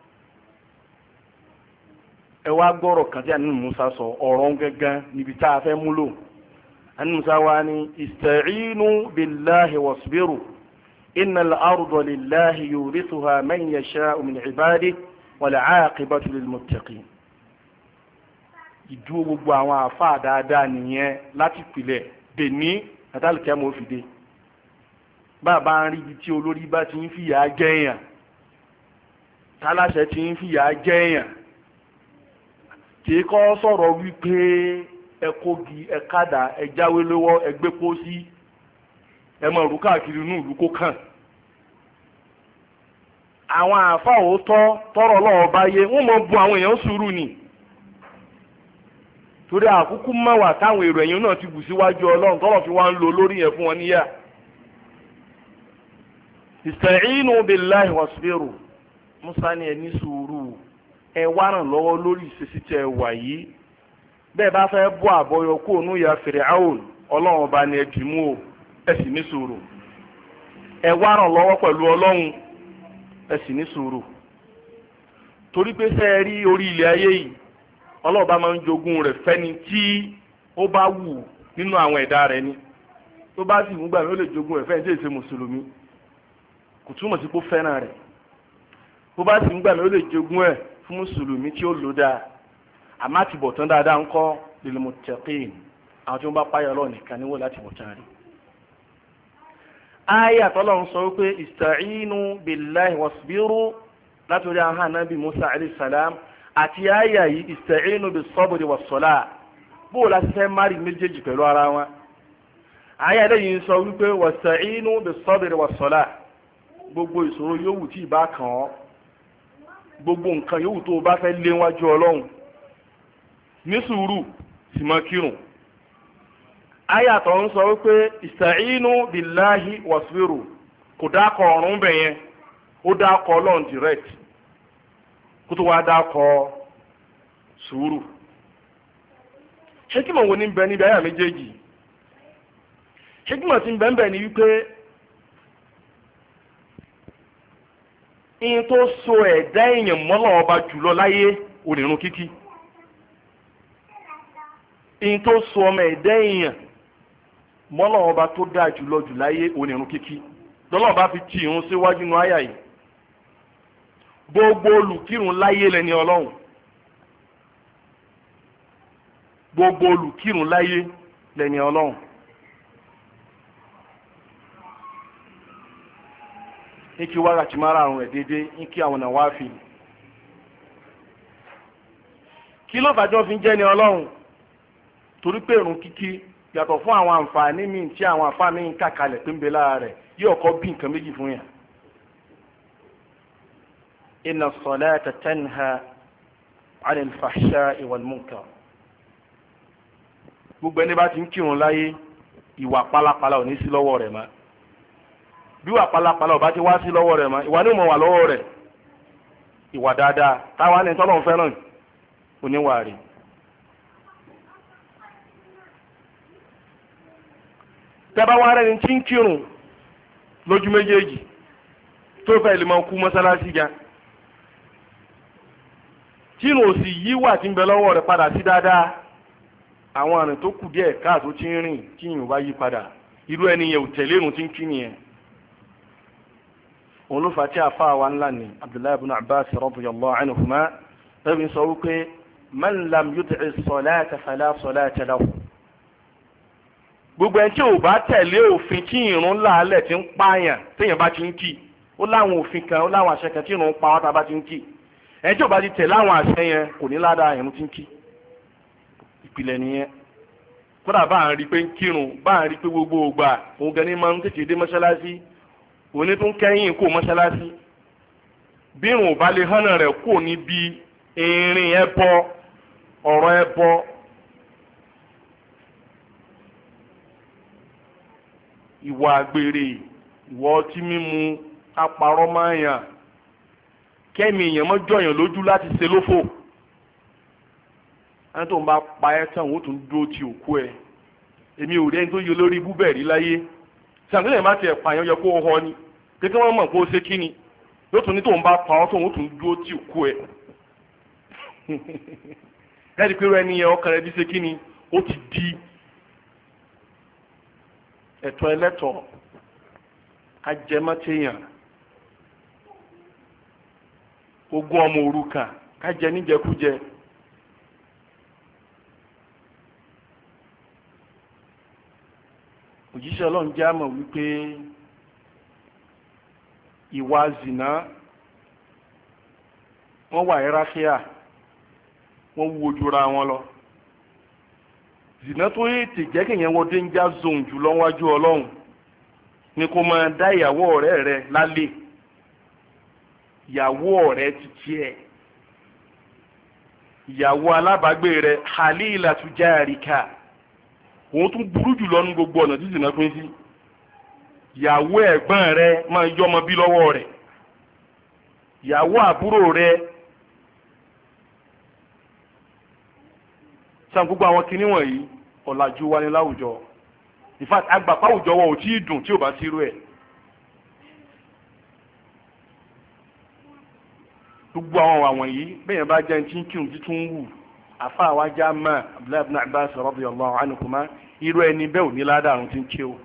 S1: ẹ wá gbọ́rọ̀ kan tí àní Musa sọ ọ̀rọ̀ gángan níbi tá a fẹ́ múlò àní Musa wá ní ista'inu billahi wasbiru innal arda lillahi yurithuha man yasha'u min ibadihi wal 'aqibatu lil muttaqin. ìdúró gbogbo àwọn àfáà dáadáa nìyẹn láti pìlẹ̀ dèní àtàlùkẹ́ mọ́ fìdé bàbá ń rí ibi tí olórí bá ti ń fìyà jẹ́yàn táláṣẹ ti ń fìyà jẹyàn kì í kọ́ sọ̀rọ̀ wípé ẹ kógi ẹ kádà ẹ jáwé lọ́wọ́ ẹ gbé pósí ẹ mọ̀ rú káàkiri inú ìlú kó kàn. àwọn àáfà òótọ́ tọrọ lọ́wọ́ bá yé wọ́n mọ̀ bu àwọn èèyàn sùúrù ni torí àkúkú mẹ́wàá táwọn èrò ẹ̀yìn náà ti bù síwájú ọlọ́run tọ́lọ̀ fi wá ń lo lórí yẹn fún wọn níyà. ista'inu billahi wasbiru Musa ní ẹ ní sùúrù ẹ wá ràn lọ́wọ́ lórí ìṣesí tẹ wà yìí bẹ́ẹ̀ bá fẹ́ bọ́ àbọ̀yọ kó nù ya Fir'aun ọlọ́run ọba ni ẹ dì mú o ẹ sì ní sùúrù ẹ wá ràn lọ́wọ́ pẹ̀lú ọlọ́run ẹ sì ní sùúrù torí pé sẹ́ẹ̀ rí orí ilẹ̀ ayé yìí ọlọ́run bá máa ń jogún rẹ̀ fẹ́ni tí ó bá wù nínú àwọn ẹ̀dá rẹ̀ ni tó bá sì nígbà mi ó lè jogún rẹ̀ fẹ́ni tí èsè mùsùlùmí kò túmọ̀ sí pé ó fẹ́ràn rẹ̀ tó bá sì nígbà mi ó lè jogún ẹ̀ fún mùsùlùmí tí ó lò dáa àmọ́ àtìbọ̀tán dáadáa ń kọ́ lil muttaqin àwọn tí wọ́n bá páyà Ọlọ́run nìkan níwò láti bọ̀tán rí. ayé àtọ́lọ́run sọ wípé ista'inu billahi wasbiru látòrí àwọn ànábì Musa alayhi salam àti ayé yìí ista'inu bis-sabri was-salah bó la ṣe fẹ́ márì méjèèjì pẹ̀lú ara wọn. ayé lẹ́yìn sọ wípé wasta'inu bis-sabri was-salah gbogbo ìṣòro yòówù tí ì bá kàn ọ́ gbogbo nǹkan yòówù tó o bá fẹ́ lé wájú Ọlọ́run ní sùúrù sì máa kírun. ayàtọ̀ ń sọ wípé ista'inu billahi wasbiru kò dákọ̀ ọ̀run bẹ̀ yẹn ó dákọ̀ Ọlọ́run direct kó tó wá dákọ̀ sùúrù. ṣékìmọ̀ wo ni ń bẹ níbi àyà méjèèjì ṣékìmọ̀ tí ń bẹ ń bẹ ni wípé in tó so ẹ̀dá èèyàn mọ́lọ́ ọba jùlọ láyé onírun kíkí in tó so ọmọ ẹ̀dá èèyàn mọ́lọ́ ọba tó dáa jùlọ jù láyé onírun kíkí lọ́lọ́ bá fi tì irun síwájú nu àyà yìí gbogbo olùkírun láyé lẹni Ọlọ́run gbogbo olùkírun láyé lẹni Ọlọ́run. ní kí wákàtí márùn-ún rẹ̀ déédéé ní kí àwọn náà wá fi kí ló fàájọ́ fi ń jẹ́ ní Ọlọ́run torí pé ìrun kíkí yàtọ̀ fún àwọn àǹfààní míì tí àwọn àǹfààní míì ń kàkalẹ̀ pé ń bẹ lára rẹ̀ yóò kọ́ bí nǹkan méjì fún yàn. inna as-salata tanha 'anil fahsha'i wal munkar gbogbo ẹni bá ti ń kírun láyé ìwà pálapàla ò ní sí lọ́wọ́ rẹ̀ mọ́ bí wà pálapàla ọba ti wá sí lọ́wọ́ rẹ̀ mọ́ ìwà ní ìmọ̀ wà lọ́wọ́ rẹ̀ ìwà dáadáa táwa ní tọ́lọ́run fẹ́ràn oníwà rẹ̀. tẹ́bá wá rẹ̀ ní tí ń kírun lójú méjèèjì tó fẹ́ lè máa kú mọ́sálásí gan tírun ò sì yíwà tí ń bẹ lọ́wọ́ rẹ̀ padà sí dáadáa àwọn àrùn tó kù díẹ̀ káàtó tí ń rìn tí yìnyín bá yí padà irú ẹni yẹn ò tẹ̀lé irun tí ń kí nìyẹn. òun ló fà tí àfa wa ńlá ni Abdullahi ibn Abbas radiyallahu anhuma lẹ́bi sọ wípé man lam yuti'i salata fala salata lahu. gbogbo ẹni tí ò bá tẹ̀lé òfin tí ìrun làálẹ̀ ti ń pààyàn téèyàn bá ti ń kí ó láwọn òfin kan ó láwọn àṣẹ kan tí ìrun pa wọ́n tá a bá ti ń kí ẹni tí ò bá ti tẹ̀lé àwọn àṣẹ yẹn kò ní ládàá ìrun tí ń kí ìpìlẹ̀ nìyẹn. kódà bá à ń rí pé ń kírun bá à ń rí pé gbogbo ògbà òun gan ni máa ń tètè dé mọ́ṣáláṣí òní tó ń kẹ́yìn kó mọ́ṣáláṣí bí irun ò bá lè hánà rẹ̀ kó níbi irin ẹbọ ọ̀rọ̀ ẹbọ ìwà àgbèrè ìwà ọtí mímu apàrọ̀ máyà kẹ́mi èèyàn mọ́jọ́yàn lójú láti ṣe lófò ẹni tó ń bá pa ẹ́ tán òun tún dúró ti òkú ẹ̀ èmi ò rí ẹni tó yọ lórí ibú bẹ́ẹ̀ rí láyé sàgbéyàn má tiẹ̀ pààyàn yẹ kó họ ni kékeré wọn mọ̀ kó o ṣe kí ni yóò tún ní tó ń bá pa ọ́ tó òun tún dúró ti òkú ẹ̀ láti pé ẹni yẹn ọkàn rẹ̀ bí ṣe kí ni ó ti di ẹ̀tọ́ ẹlẹ́tọ̀ ajẹmọ́tẹ́yàn ogún ọmọ òrukàn kájẹ níjẹkújẹ òjíṣẹ́ ọlọ́run jẹ́ àmọ̀ wípé ìwà zìnà wọ́n wà ẹ́ráfíà wọ́n wú ojúra wọn lọ zìnà tó yètè jẹ́ kí ìyẹn wọ danger zone jùlọ wájú ọlọ́run ni kò máa dá ìyàwó ọ̀rẹ́ rẹ lálẹ́ ìyàwó ọ̀rẹ́ ti tiẹ̀ ìyàwó alábàágbé rẹ halilatu jarika òun tún burú jùlọ ní gbogbo ọ̀nà tí zìnà pín sí ìyàwó ẹ̀gbọ́n rẹ máa yọ ọmọ bí lọ́wọ́ rẹ̀ ìyàwó àbúrò rẹ sàn gbogbo àwọn kinní wọ̀nyí ọ̀làjú wa ní láwùjọ in fact agbàpá àwùjọ wa ò tí ì dùn tí ò bá sí irú ẹ̀ gbogbo àwọn àwọn yìí bẹ́ẹ̀ bá jẹ́ tí ń kírun títún wù àfa àwájá mọ́ Abdullahi ibn Abbas radiyallahu anhuma irú ẹni bẹ́ẹ̀ ò ní ládàrún tí ń kí o.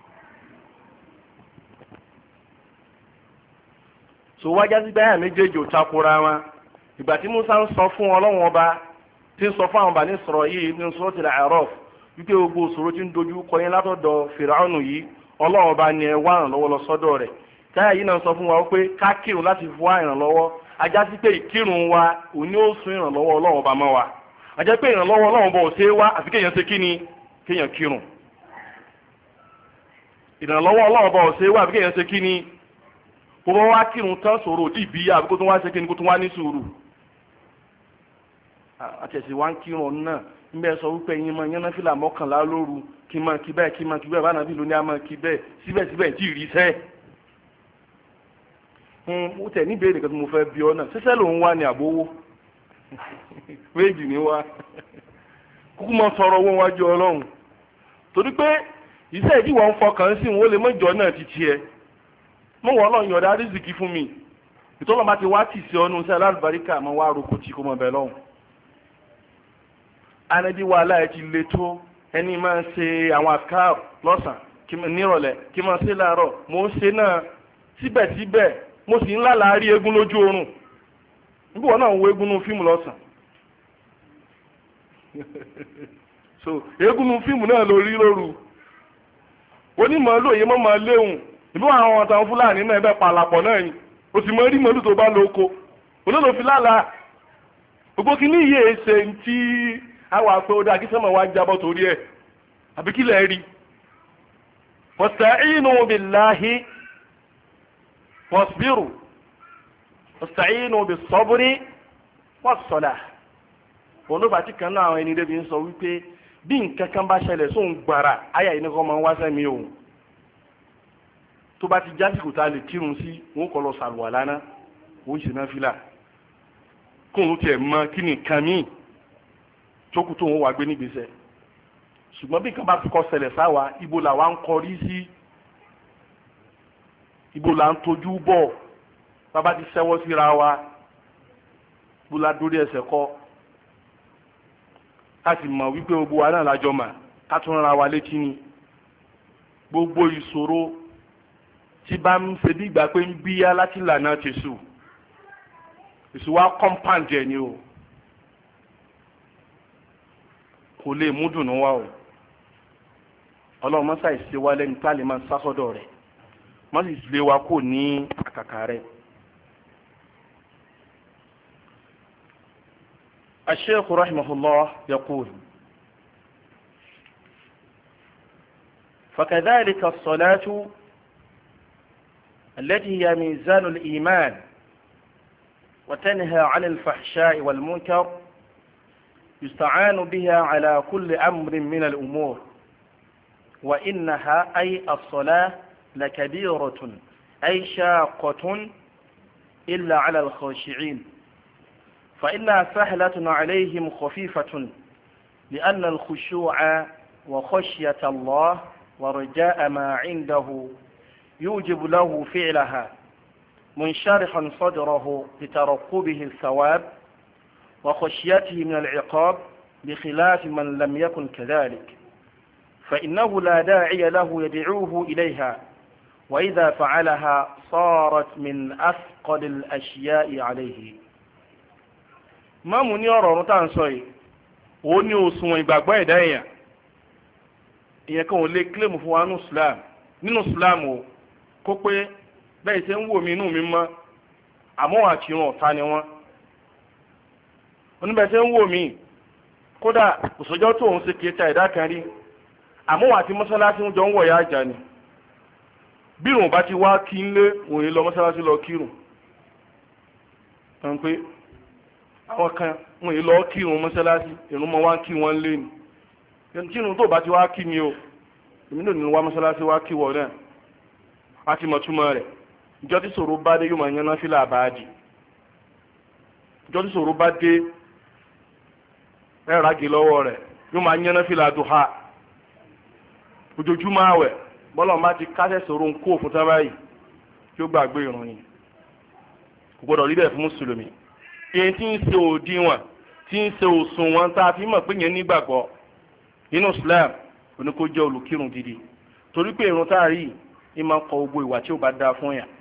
S1: so wájá sí báyà méjèèjì ò takora wọn ìgbà tí Musa ń sọ fún Ọlọ́run ọba tí ń sọ fún àwọn Bani Isra'il ní Suratul A'raf wípé gbogbo òṣòro tí ń dojú kọ yín látọ̀dọ̀ Fìràánù yìí Ọlọ́run ọba ni ẹ wá ìrànlọ́wọ́ lọ sọ́dọ̀ rẹ̀ táyà yìí náà sọ fún wa pé ká kírun láti wá ìrànlọ́wọ́ ajá sí pé ìkírun wa òní ó sún ìrànlọ́wọ́ Ọlọ́run ọba mọ́ wa ajá pé ìrànlọ́wọ́ Ọlọ́run ọba ò ṣe é wá àfi kéèyàn ṣe kí ni kéèyàn kírun ìrànlọ́wọ́ Ọlọ́run ọba ò ṣe é wá àfi kéèyàn ṣe kí ni kó bá wá kírun tán sọ̀rọ̀ òdì ìbí àbí kó tún wá ṣe kí ni kó tún wá ní sùúrù àtẹ̀sí wá ń kírun náà níbẹ̀ sọ wípé yín máa yánná fìlà mọ́kànlá lóru kí máa kí bẹ́ẹ̀ kí máa kí bẹ́ẹ̀ bá nàbí lóní àmọ́ kí bẹ́ẹ̀ síbẹ̀síbẹ̀ tí ì rí sẹ́ mo tẹ̀ níbẹ̀ nìkan tí mo fẹ́ bí ọ náà ṣẹṣẹ́ ló ń wá ní àbówó méjì ní wá kúkú máa sọ̀rọ̀ owó wájú Ọlọ́run torí pé iṣẹ́ ìdíwọ̀ ń fọkàn sí wọn ó lè mọ́jọ náà ti tiẹ̀ mo wọ́n Ọlọ́run yọ̀dá rìsìkì fún mi ìtọ́lọ́mà ti wá tì sí ọ́nù sí alábàríkà máa wá roko tí kò mọ̀ bẹ́ẹ̀ lọ́hùn anabi wàhálà ẹ ti le tó ẹni máa ń ṣe àwọn àkàr lọ́sàn nírọ̀lẹ́ kí máa ṣe láàárọ̀ mo ń ṣe náà síbẹ̀síbẹ̀ mo sì ń lálàá rí eégún lójú oorun níbi wọn náà ń wo eégún nínú fíìmù lọ́sàn so eégún nínú fíìmù náà ló rí lóru onímọ̀ lóye mọ́ máa léhùn ìbí àwọn ọ̀tàn Fúlàní náà ẹ̀bẹ̀ pàlàpọ̀ náà ni o sì mọ rí mọ́lú tó bá lóko olólùfin lálàá gbogbo kí ní iye ṣe ti àwọn àpẹ ọdọ akísọ́mọ̀ wá jábọ́ torí ẹ̀ àbí kí lẹ̀ rí wasta'inu billahi wasbiru wasta'inu bis-sabri was-salah olóba tí kan náà àwọn ẹni débi ń sọ wípé bí nǹkan kan bá ṣẹlẹ̀ sóun gbàrà ayà yìí ní kọ́ máa ń wá sẹ́mi òun tó bá ti jásìkò tá a lè kírun sí wọn kọ́ lọ sàlùwà lánàá òun ṣe náà fìlà kóun tiẹ̀ mọ kí ni nǹkan míì tókù tó wọn wà gbé nígbèsè ṣùgbọ́n bí nǹkan bá fi kọ́ ṣẹlẹ̀ sáwa ibo là wá ń kọrí sí ibo là ń tojú bọ̀ bàbá ti ṣẹ́wọ́ síra wa ibo la dórí ẹsẹ̀ kọ́ ká sì mọ̀ wípé gbogbo wa náà lájọ mà ká tún ra wa létí ni gbogbo ìṣòro tí bá ń ṣe bí ìgbà pé ń bíyá láti lànà tẹ̀sù ìṣúwá compound ẹ̀ ni o kò lè mú dùnú wá o ọlọ́run mọ́sá ìṣe wa lẹ́nu tá a lè máa sásọ́dọ̀ rẹ̀ mọ́sá ìṣe wa kò ní àkàkà rẹ̀. الشيخ رحمه الله يقول فكذلك الصلاة التي هي ميزان الإيمان وتنهى عن الفحشاء والمنكر يستعان بها على كل أمر من الأمور وإنها أي الصلاة لكبيرة أي شاقة إلا على الخاشعين فإنها سهلة عليهم خفيفة لأن الخشوع وخشية الله ورجاء ما عنده يوجب له فعلها منشرحا صدره لترقبه الثواب وخشيته من العقاب بخلاف من لم يكن كذلك فإنه لا داعي له يدعوه إليها وإذا فعلها صارت من أثقل الأشياء عليه ما من يرى رتانسوي وني òṣùwọ̀n ìgbàgbọ́ ẹ̀dá èèyàn ìyẹn kan ò lè kílèmù fún wa nínú Islam o kó pé bẹ́ẹ̀ ṣe ń wò mí inú mi mọ́ àmọ́ àti ìran ọ̀tá ni wọ́n oníbẹ̀sẹ̀ ń wò mí kódà òṣòjọ́ tó òun ṣe kéta ẹ̀dá kan rí àmọ́ wà tí mọ́sálásí ń jọ ń wọ̀ ya àjà ni bí ìrùn bá ti wá kí ń lé òun yìí lọ mọ́sálásí lọ kírun tán pé àwọn kan òun yìí lọ kírun mọ́sálásí ìrùn mọ́ wá kí wọ́n lé ni kírun tó bá ti wá kí mi o èmi náà ní wá mọ́sálásí wá kí wọ́n náà á ti mọ̀ túmọ̀ rẹ̀ ìjọ tí ṣòro bá dé yóò máa yan náfìlà àbáàdì ìjọ tí ṣòro bá dé ẹ̀rọ àgè lọ́wọ́ rẹ̀ yóò máa yan náfìlà duha ojoojúmọ́ àwẹ̀ bọ́lọ̀ má ti kásẹ̀ ṣòro ń kó òfin tábà yìí yóò gbàgbé ìrun ni kò gbọdọ̀ rí bẹ́ẹ̀ fún mùsùlùmí èyí tí ń ṣe òdiwọ̀n tí ń ṣe òṣùwọ̀n tá a fi mọ̀ pé yẹn nígbàgbọ́ nínú Islam òní kó jẹ́ olùkírun gidi torí pé ìrun tá a rí i máa ń kọ gbogbo ìwà tí ó bá dáa fún yàn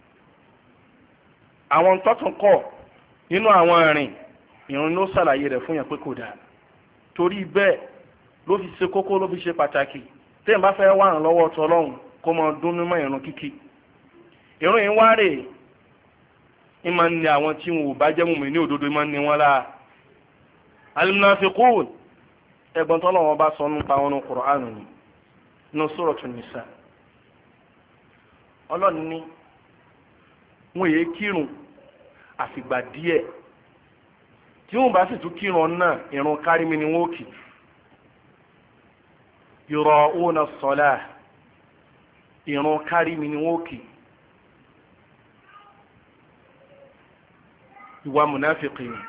S1: àwọn tọ́tún kọ̀ nínú àwọn ìrìn ìrun ló ṣàlàyé rẹ̀ fún yàn pé kò dáa torí bẹ́ẹ̀ ló fi ṣe kókó ló fi ṣe pàtàkì téèyàn bá fẹ́ wà ràn lọ́wọ́ tọlọ́hun kó máa dún mímọ́ ìrun kíkí ìrun yìí wá rè é máa ń ní àwọn tí wọn ò bá jẹ́ mùmí ní òdodo máa ń ní wọn lára al-munafiqun ẹ̀gbọ́n tọ́lọ́wọ́n bá sọ nípa wọn ní Qur'an ni ní Suratul Nisa ọlọ́run ní wọn èé kírun àfìgbà díẹ̀ tí wọn bá sì tún kírun náà ìrun kárìmí ni wọn ó kì yura'una as-salah ìrun kárìmí ni wọn ó kì ìwà mùnáfìkì ni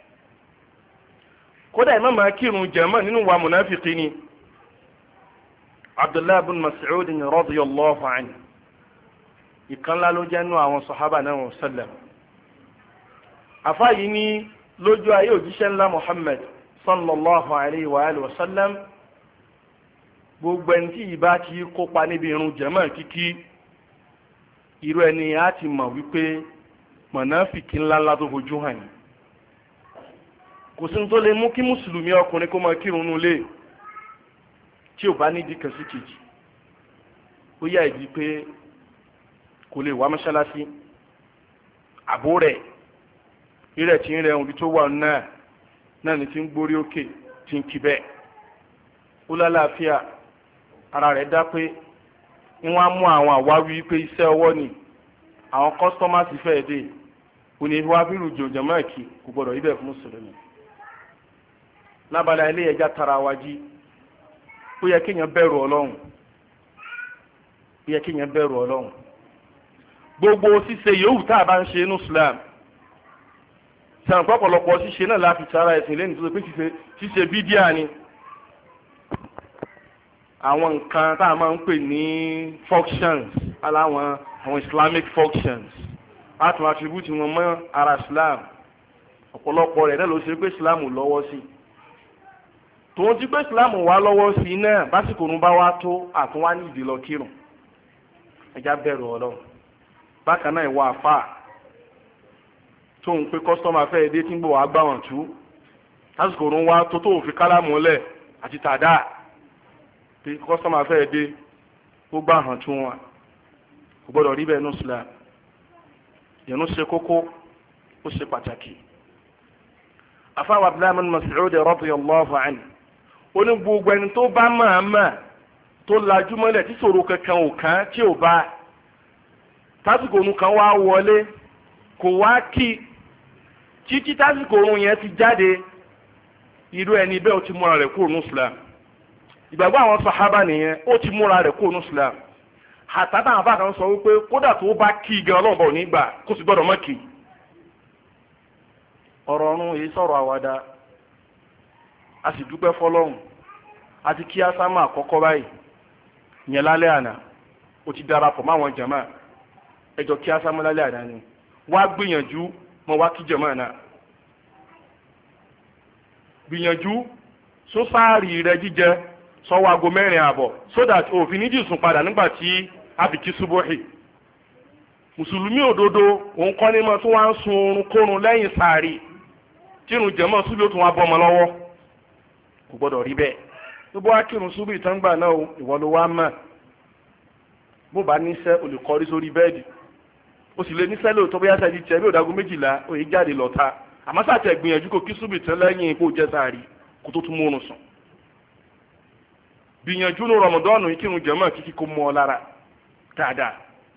S1: kódà ìmọ̀ máa kírun jàmá nínú ìwà mùnáfìkì ni Abdullah bin Mas'ud radiyallahu anhu ìkan ńlá ló jẹ́ nú àwọn sọ̀hábà náà wọ́n sẹ́lẹ̀m àfáà yìí ní lójú ayé òjíṣẹ́ ńlá Muhammad sallallahu alayhi wa alihi wa sallam gbogbo ẹni tí yìí bá ti kópa níbi irun jàmá kíkí irú ẹni á ti mọ̀ wípé mọ̀náfìkì ńláńlá tó fojú hàn yìí kò sí tó lè mú kí mùsùlùmí ọkùnrin kó máa kírun nulẹ̀ tí ò bá nídìí kan sí kejì ó yà ìdí pé kò lè wá mọ́ṣáláṣí àbó rẹ̀ rírẹ̀ tí ń rẹ̀ ohun tó wà náà ni tí ń gbórí òkè tí ń kí bẹ́ẹ̀ ó lálàáfíà ara rẹ̀ dá pé wọ́n á mú àwọn àwáwí pé iṣẹ́ ọwọ́ ni àwọn kọ́sítọ́másì fẹ́ẹ́ dé òní wá bírù jòjòmọ́ ẹ̀kí kò gbọ́dọ̀ ibẹ̀ fún mùsùlùmí lábàlá ilé ẹja tara wa jí ó yẹ kéèyàn bẹ̀rù ọlọ́run gbogbo ṣíṣe yòówù tá a bá ń ṣe inú Islam sàn pọ̀pọ̀lọpọ̀ ṣíṣe náà láti tara ẹ̀sìn lẹ́nu tó ṣe pé ṣíṣe bídíà ni àwọn nǹkan tá a máa ń pè ní functions àwọn Islamic functions a tún attribute wọn mọ́ ara Islam ọ̀pọ̀lọpọ̀ rẹ̀ náà ló ṣe pé Islam lọ́wọ́ sí tòun ti pé Islam wá lọ́wọ́ sí náà básìkò òun bá wá tó àtúnwá ní ìdílọ kírun ẹja bẹ̀rù ọlọ́run bákan náà ìwà àfà tóun pé kọ́sítọ́mà fẹ́ dé tí ń bọ̀ wá gbà wọ́n tú lásìkò òun wá tó tóun fi kálámù lẹ̀ àti tàdá pé kọ́sítọ́mà fẹ́ dé ó gbà hàn tú wọn kò gbọ́dọ̀ rí bẹ́ẹ̀ ní Islam ìyẹn ṣe kókó ó ṣe pàtàkì afáwà Abdullah bin Mas'ud radiyallahu anhu ó ní gbogbo ẹni tó bá máa tó lajú mọ́lẹ̀ tí ṣòro kankan ò kàn tí ò bá tásìkò òun kan wá wọlé kò wá kí títí tásìkò òun yẹn ti jáde irú ẹni bẹ́ẹ̀ ó ti múra rẹ̀ kúrò ní Islam ìgbàgbọ́ àwọn sàhábà nìyẹn ó ti múra rẹ̀ kúrò ní Islam àtàtà àwọn afáàkàn sọ wípé kódà tó bá kí gan ọlọ́ọ̀bọ̀ nígbà kó sì gbọ́dọ̀ mọ́ kí ọ̀rọ̀ ọ̀run èyí sọ̀rọ̀ àwàdà a sì dúpẹ́ fọlọ́run àti kí ásámà àkọ́kọ́ báyìí yẹn lálẹ́ àná ó ti darapọ̀ máwọn jàmá ẹjọ́ kí ásámà lálẹ́ àná ni wá gbìyànjú mọ́ wá kí jàmá náà gbìyànjú sósáàrì rẹ jíjẹ sọ́wọ́ aago 4:00 so that òfin níjì sùn padà nígbà tí a fi kí súbúhì mùsùlùmí òdodo òun kọ́ ní mọ́ tó wá ń sun oorun kórun lẹ́yìn sàárì tírun jẹ́mọ́ súbí ó tún wá bọ́mọ lọ́wọ́ kò gbọ́dọ̀ rí bẹ́ẹ̀ tó bọ́ wá kírun súbí ìtàngbà náà ìwọ ló wá mọ̀ bó bá níṣẹ́ o lè kọrí sórí bẹ́ẹ̀dì o sì lè níṣẹ́ lóòótọ́ bóyá sẹ́ẹ̀dì tiẹ̀ bí òdagun 12 òye jáde lọ́ta àmọ́ sáà tẹ̀ gbìyànjú kó kí súbì tán lẹ́yìn kó jẹ́ sáàrí kó tó tún múrun sùn. gbìyànjú ní rọmọdọ́ọ̀nù yìí kírun jàmáà kíkí kó mọ́ ọ lára dáadáa.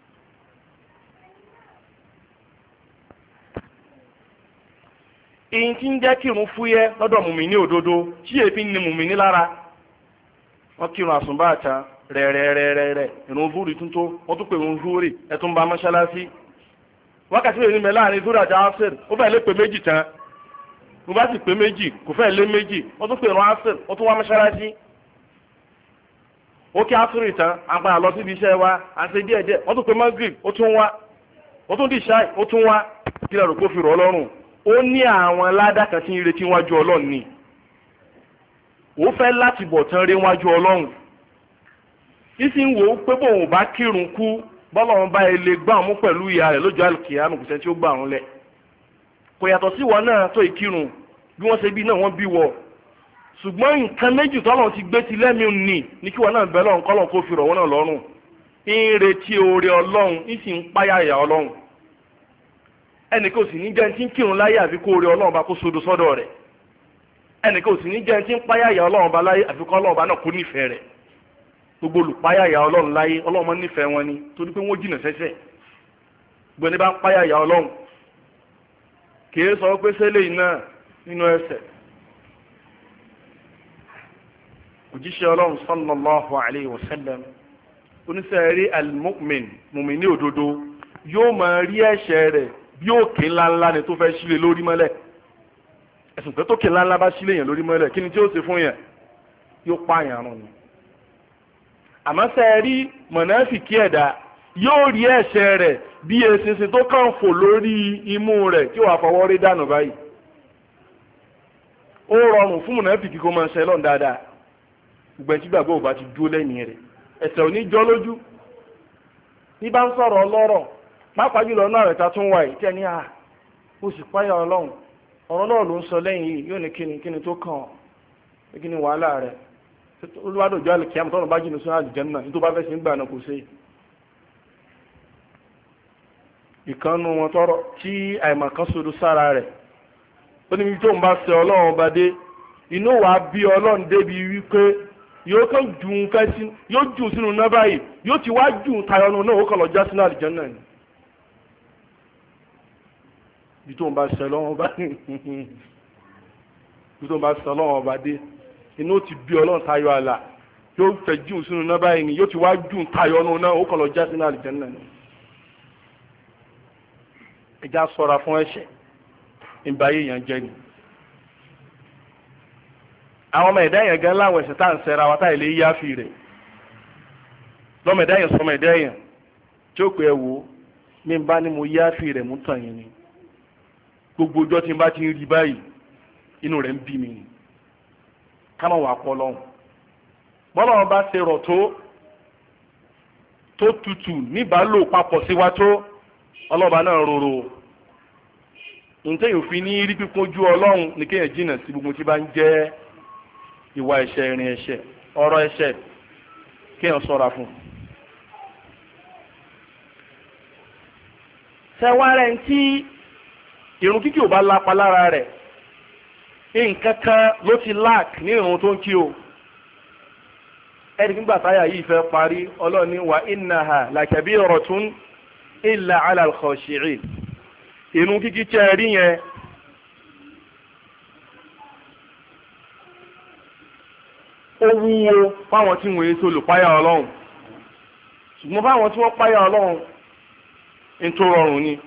S1: èyí tí ń jẹ́ kírun fúyẹ́ lọ́dọ̀ mùmíní òdodo tí èéfì ń ni mùmíní lára wọ́n kírun àsùnbáàtà rẹ̀rẹ̀rẹ̀rẹ̀ ìrun zúrì tuntun wọ́n tún pè ìrun zúrì ẹ̀tún bá mọ́ṣáláṣí wákàtí lè ní mẹ́ láàrin zúrì àti asir ó fẹ́ lé pé méjì tán mo bá sì pé méjì kò fẹ́ lé méjì wọ́n tún pè ìrun asir wọ́n tún wá mọ́ṣáláṣí ó kí asiri tán àgbàrá lọ síbi iṣẹ́ wa àti díẹ̀díẹ̀ wọ́n tún pè magrib ó tún wá wọ́n tún dìṣáì ó tún wá kí lẹ́rù kó fi rọ̀ ọlọ́run ó ní àwọn ládàá kan tí ń retí wájú ọlọ́run ni ó fẹ́ láti bọ̀ tán rí wájú ọlọ́run ìsì ń wò ó pé bóun bá kírun kú bọ́lọ́run bá ilé gbà mú pẹ̀lú ìyá rẹ̀ lójú àlùkìyámù kò sẹ́ni tí ó gbà wọn lẹ̀ kò yàtọ̀ sí wọn náà tó ìkírun bí wọ́n ṣe bí náà wọ́n bí wọ ṣùgbọ́n nǹkan méjì tọ́lọ́run ti gbé ti lẹ́mìí nì ní kí wọn náà bẹ́ lọ́run kọ́lọ́run kó fi rọ̀ wọ́n náà lọ́rùn ń retí oore ọlọ́run ìsì ń páyà ìyà ọlọ́run ẹnì kò sì ní jẹ́ tí ń kírun láyé àfi kó oore ọlọ́run bá kó sodo sọ́dọ̀ rẹ̀ ẹnì kò sì ní jẹ́ tí ń páyà ìyà ọlọ́run bá láyé àfi kó ọlọ́run bá náà kó nífẹ̀ẹ́ rẹ̀ gbogbo olùpáyà ìyà ọlọ́run láyé ọlọ́run máa ń nífẹ̀ẹ́ wọn ni torí pé wọ́n jìnà sẹ́sẹ̀ gbogbo ẹni bá ń páyà ìyà ọlọ́run kìí sọ pé sẹ́lẹ̀ iná nínú ẹsẹ̀ òjíṣẹ́ ọlọ́run sallallahu alayhi wa sallam oníṣẹ́rí al-mu'min mùmíní òdodo yóò máa rí ẹ̀ṣẹ̀ rẹ̀ bí òkè ńláńlá ni tó fẹ́ sílẹ̀ lórí mọ́lẹ̀ ẹ̀sùn pé tókè ńláńlá bá sílẹ̀ yẹn lórí mọ́lẹ̀ kí ni tí ó ṣe fún yẹn yóò pààyàn rùn ni àmọ́ sẹ́ rí mọ̀nàfìkì ẹ̀dá yóò rí ẹ̀ṣẹ̀ rẹ̀ bí eṣinṣin tó kàn fò lórí imú rẹ̀ tí wàá fọwọ́ rí dànù báyìí ó rọrùn fún mọ̀nàfìkì kó máa ṣe lọ́n dáadáa gbẹ̀ntì gbàgbọ́ ò bá ti dúró lẹ́yìn rẹ̀ ẹ̀ṣẹ̀ ò ní jọ́ lójú ní bá ń sọ̀rọ̀ ọlọ́rọ̀ pápá jùlọ náà rẹ̀ ta tún wà yìí tí ẹni à ó sì páyà ọlọ́run ọ̀rọ̀ náà ló ń sọ lẹ́yìn yìí yóò ní kíni tó kàn ọ́ kíni wàhálà rẹ̀ olùwádòjọ́ alìkíyàmù tọ́nà bá jìnnà sọ́nà àlùjánnà ní tó bá fẹ́ sí ń gbà náà kò sí. ìkànnù wọn tọrọ tí àìmọ̀ kan sodo sára rẹ̀ ó ní bí tó ń bá ṣe ọlọ́run ọba dé inú wa bí ọlọ́run débi wípé yóò kàn jùn fẹ́ sí yóò jùn sínú náà báyìí yóò ti wá jùn tayọnu náà ó kàn lọ já sínú àlùjánnà ni bí tó ń bá ṣe ọlọ́run ọba bí tó ń bá ṣe ọlọ́run ọba dé inú ti bí ọlọ́run tayọ àlà yóò fẹ́ jùn sínú náà báyìí ni yóò ti wá jùn tayọ ọ̀nà náà ó kàn lọ já sínú àlùjánnà ni. ẹja ṣọ́ra fún ẹ̀ṣẹ̀ ìbáyé yẹn jẹ́ ni. àwọn ọmọ ẹ̀dá yẹn gan láwọn ẹ̀ṣẹ̀ tá à ń ṣẹra wa táyà lè yá fi rẹ̀ lọ́mọ ẹ̀dá yẹn sọmọ ẹ̀dá yẹn tí ó pè é wò mí bá ní mo yá fi rẹ̀ mú tàn yín ni gbogbo ọjọ́ tí n bá ti ń rí báyìí inú rẹ̀ ń bí mi ni kámọ̀ wà pọ̀ lọ́hùn bọ́lá wọn bá ṣe rọ̀ tó tutù níbàálò papọ̀ sí wa tó ọlọ́ba náà rorò nǹkan yóò fi ní rí pípọ́njú ọlọ́run ní kéèyàn jìnnà sí gbogbo tí bá ń jẹ́ ìwà ẹ̀ṣẹ̀ ìrìn ẹ̀ṣẹ̀ ọ̀rọ̀ ẹ̀ṣẹ̀ kéèyàn ṣọ́ra fún. sẹ́wárẹ̀ ń tí ìrun kíkí ò bá lápa lára rẹ̀ nǹkan kan ló ti lack ní ìrun tó ń kí o ẹni nígbà táyà yìí fẹ́ parí ọlọ́run ní wa innaha lakabiratun illa ala al-khashi'in ìrun kíkí tẹ́ rí yẹn ó wúwo fáwọn tí wọ́n yé tó lò páyà ọlọ́run ṣùgbọ́n fáwọn tí wọ́n páyà ọlọ́run ń tó rọrùn ni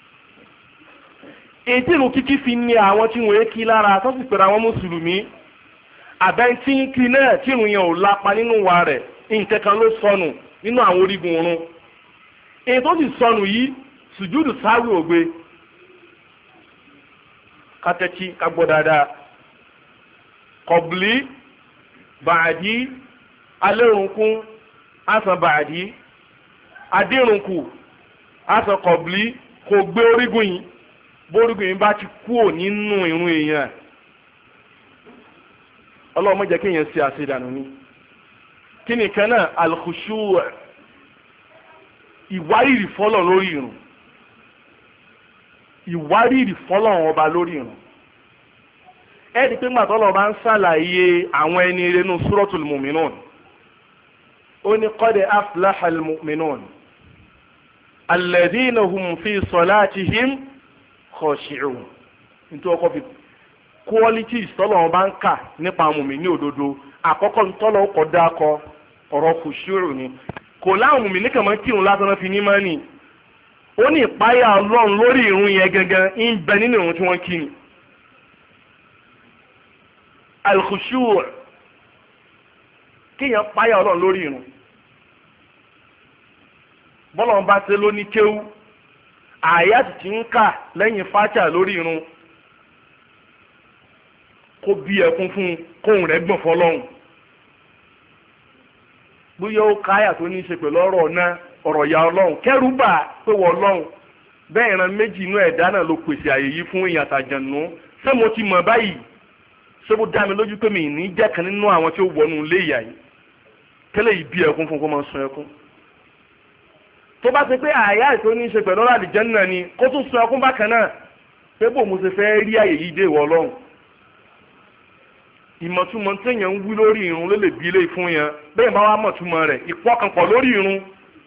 S1: èyí ìrun kíkí fi ní àwọn tí wọ́n yé kí lára tó sì pẹ̀lú àwọn mùsùlùmí àbẹ́ntí ń kí náà tí ìrun yẹn ò lápa nínú wa rẹ̀ nǹkan kan ló sọnù nínú àwọn orígun oorun èyí tó sì sọnù yìí sùjúdù sáwì ògbé kátẹ́kí kagbọ́ dáadáa kọ̀bùlí bàdí alẹ́runkún àsàn bàdí adẹ́runkù àsàn kọ̀bùlí kò gbé orígun yìí bórígun yìí bá ti kúò nínú ìrun èèyàn ọlọ́mọ jẹ́ kéèyàn ṣe àṣedànù ni kí ni kan náà al-khushu' ìwárìrì fọ́lọ̀ lórí ìrun ìwárìrì fọ́lọ́run ọba lórí ìrun. ẹ̀ẹ́dì pé ńgbà tọ́lọ́ bá ń ṣàlàyé àwọn ẹni renu suratul mu'minun ó ní qad aflahal mu'minun alladhina hum fi salatihim khashi'un. nítorí ọkọ̀ fi qualities tọ́lọ́ bá ń kà nípa mùmí ní òdodo àkọ́kọ́ tọ́lọ́ kọ́ dákọ ọ̀rọ̀ khushu' ni kò láwọn mùmí ní kàmá kírun lásán fi ní máa ní ó ní ìpáyà ọlọ́run lórí ìrun yẹn gangan ń bẹ nínú ìrun tí wọ́n kí ni. al-khushu' kéèyàn páyà ọlọ́run lórí ìrun bọ́lọ̀ bá ṣe lóní kéwú àyà ti ń kà lẹ́yìn fátíà lórí ìrun kó bí ẹkún fún kóhùn rẹ̀ gbọ̀n fọlọ́hùn bóyá ó káyà tó ní í ṣe pẹ̀lú ọ̀rọ̀ náà ọ̀rọ̀ ya ọlọ́run kẹ́rù bà pé wọ́n ọlọ́run bẹ́ẹ̀ ìran méjì inú ẹ̀dá náà ló pèsè àyè yìí fún ìyàn àtàjànú ṣé mo ti mọ̀ báyìí ṣé mo dá mi lójú pé mi ní jẹ́ kan nínú àwọn tí ó wọnú ilé ìyá yìí kẹ́lẹ́ yìí bí ẹkún fún kó máa sun ẹkún tó bá ti pé àyà tó ní í ṣe pẹ̀lú ọ̀rọ̀ àlùjánnà ni kó tún sun ẹkún bákan náà pé bò mo ṣe fẹ́ rí àyè yìí dé ìwọ ọlọ́run ìmọ̀túmọ̀ téèyàn ń wí lórí irun ló lè bí ilé fún yẹn bẹ́ẹ̀ bá wá mọ̀túmọ̀ rẹ̀ ìpọ́kànpọ̀ lórí irun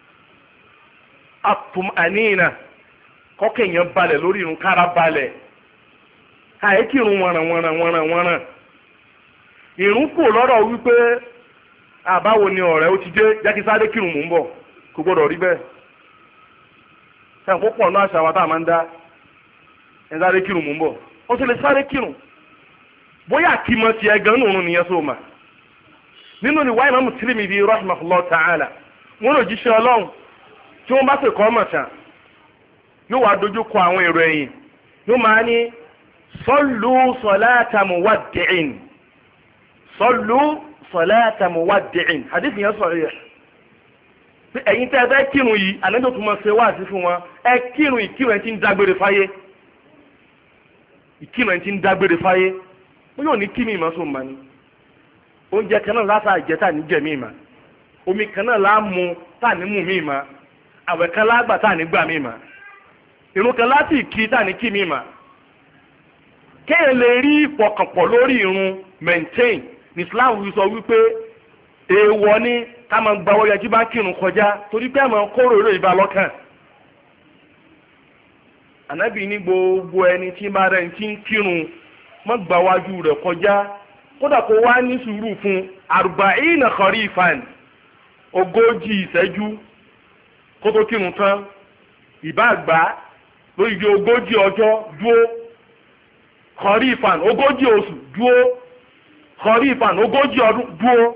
S1: àníìnà kọ́kẹ́yàn balẹ̀ lórí irun kára balẹ̀ àyíkírun wọ̀nràn irun kò lọ́rọ̀ wípé àbáwo ni ọ̀rẹ́ ó ti dé jákè sáré kírun mò ń bọ̀ kò gbọ́dọ̀ rí bẹ́ẹ̀ ẹ̀ kó pọ̀ náà àṣà wa tá a máa ń dá ẹ̀ sáré kírun mò ń bọ̀ ó sì lè sáré kírun bóyá àkìmọ̀ tiẹ̀ gan nùrún nìyẹn sọ ma nínú ni wáyé Imam Tirmidhi rahimahullah ta'ala wọn lò jíṣẹ́ ọlọ́run tí wọ́n bá sì kọ́ ọmọ tán yóò wá dojú kọ àwọn èrò ẹ̀yìn yóò máa ní sallu salata muwaddi'in sallu salata muwaddi'in hadith yẹn sọ̀rọ̀ yẹ pé ẹ̀yin tẹ́ ẹ fẹ́ kírun yìí ànájọ́ tó máa ṣe wáàsí fún wọn ẹ kírun ìkírun ẹ̀ ti ń dágbére fáyé ìkírun ẹ̀ ti ń dágbére fáyé ó yóò ní kí mi ìmọ̀ sóun ma ni oúnjẹ kan náà látà jẹ tá ní jẹ mí ma omi kan náà lá mu tá ní mú mi ma àwẹ̀ kan lágbà tá ní gbà mí ma irun kan láti kí tá ní kí mi ma kéèyàn lè rí ìpọkànpọ̀ lórí irun maintain ní Islam sọ wípé èèwọ̀ ni ká máa gba wọlé ẹjí bá kírun kọjá torí pé àmọ́ kóró èrò ìbá lọ́kàn ànábì ní gbogbo ẹni tí bá rẹ̀ ti ń kírun mọ́ gbà wájú rẹ̀ kọjá kódà kó wá ní sùúrù fún arba'ina kharifan 40 ìṣẹ́jú kó tó kírun tán ìbá àgbà lórí ibi 40 ọjọ́ dúó kharifan 40 oṣù dúó kharifan 40 ọdún dúó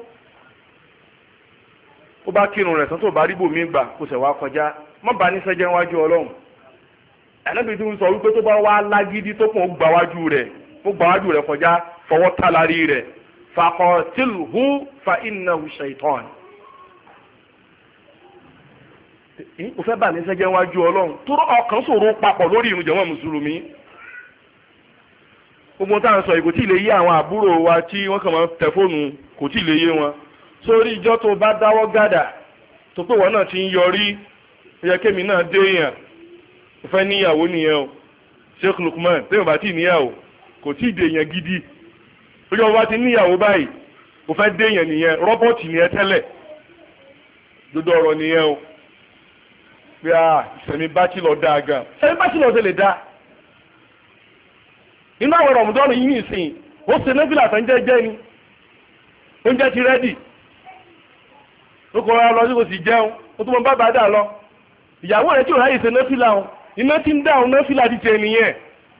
S1: ó bá kírun rẹ̀ tán tó bá ríbò mí gbà kó ṣẹ̀ wá kọjá mọ́ bá ní sẹ́jẹ́ wájú ọlọ́run ẹ̀nàbí tó ń sọ wípé tó bá wá lágídí tó kàn ó gbà wájú rẹ̀ ó gbà wájú rẹ̀ kọjá fọwọ́ tálàrí rẹ̀ faqatilhu fa innahu shaytan ó fẹ́ bà ní sẹ́jẹ́ wájú ọlọ́run tó ọkàn ṣòro papọ̀ lórí ìrun jàmá mùsùlùmí gbogbo tá à ń sọ ìkò tí ì lè yé àwọn àbúrò wa tí wọ́n kàn máa tẹ fóònù kò tí ì lè yé wọn sórí ìjọ tó bá dáwọ́ gàdà tó pé wọn náà ti ń yọrí ẹ̀yẹ kémi náà dé èèyàn ó fẹ́ níyàwó nìyẹn o Sheikh Lukman tẹ́yìn bá tí ì níyàwó kò tí ì dé èèyàn gidi ojú ọba ti níyàwó báyìí ó fẹ́ dé èèyàn nìyẹn rọ́bọ̀tì nìyẹn tẹ́lẹ̀ dodo ọ̀rọ̀ nìyẹn o pé ìsẹ̀mí báchìlọ̀ dáa gan ìsẹ̀mí báchìlọ̀ ṣe lè dáa inú àwọn Ramadan yìí nìsín ó ṣe nẹ́fìlà tó ń jẹ́ ni oúnjẹ ti rẹ́dì ó kọ́ ọ lọ sí kò sì jẹun ó tún mọ bá bàdà lọ ìyàwó rẹ̀ tí ò ráyè ṣe nẹ́fìlà o iná ti ń dáhùn nẹ́fìlà ti tẹ̀ nìyẹn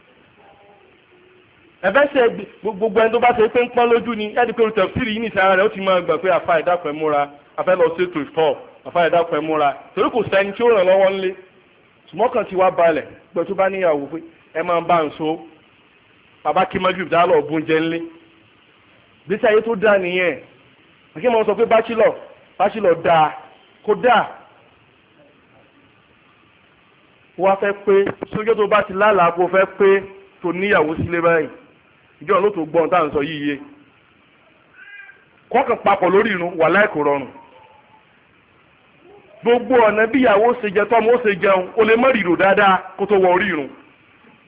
S1: ẹ̀fẹ́ ṣe gbogbo ẹni tó bá ṣe pé ń pọ́n lójú ni ẹ̀dí pé olùtẹ̀síìrì yìí nìṣẹ́ ara rẹ̀ ó ti máa gbà pé àfa ìdákọ̀ ẹ̀ múra afẹ́ lọ sí ètò ìfọ́ àfa ìdákọ̀ ẹ̀ múra torí kò sẹ́ni tí ó ràn lọ́wọ́ ńlé ṣùgbọ́n ti wá balẹ̀ pé tó bá níyàwó pé ẹ máa bá ń so bàbá kí mọ́jú ìdálọ́ ọ̀bùnjẹ ńlé gbèsè ayé tó dáa nìyẹn àkí mọ́ sọ pé báṣílọ̀ dáa kó dáa wọ́n fẹ́ pé sójó tó bá ti lálàá kó fẹ́ pé tó níyàwó sílé báyìí ìjọ ló tó gbọ́n tá à ń sọ yíyé kọ́kàn papọ̀ lórí irun wà láì kò rọrùn gbogbo ọ̀nà bí ìyàwó ṣe jẹ tọ́mọ ó ṣe jẹun ó lè mọ́ rìrò dáadáa kó tó wọ orí irun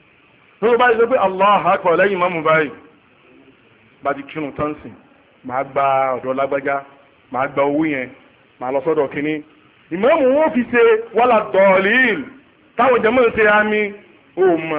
S1: ló bá yẹ pé Allahu Akbar lẹ́yìn mọ́mú báyìí bá ti kírun tán sìn máa gba ọ̀dọ̀ lágbájá máa gba owó yẹn máa lọ sọ́dọ̀ kínní ìmáàmù wọn fi ṣe wàlá dọ̀ọ̀lìn táwọn jẹ́mọ́ ṣe àmì òmà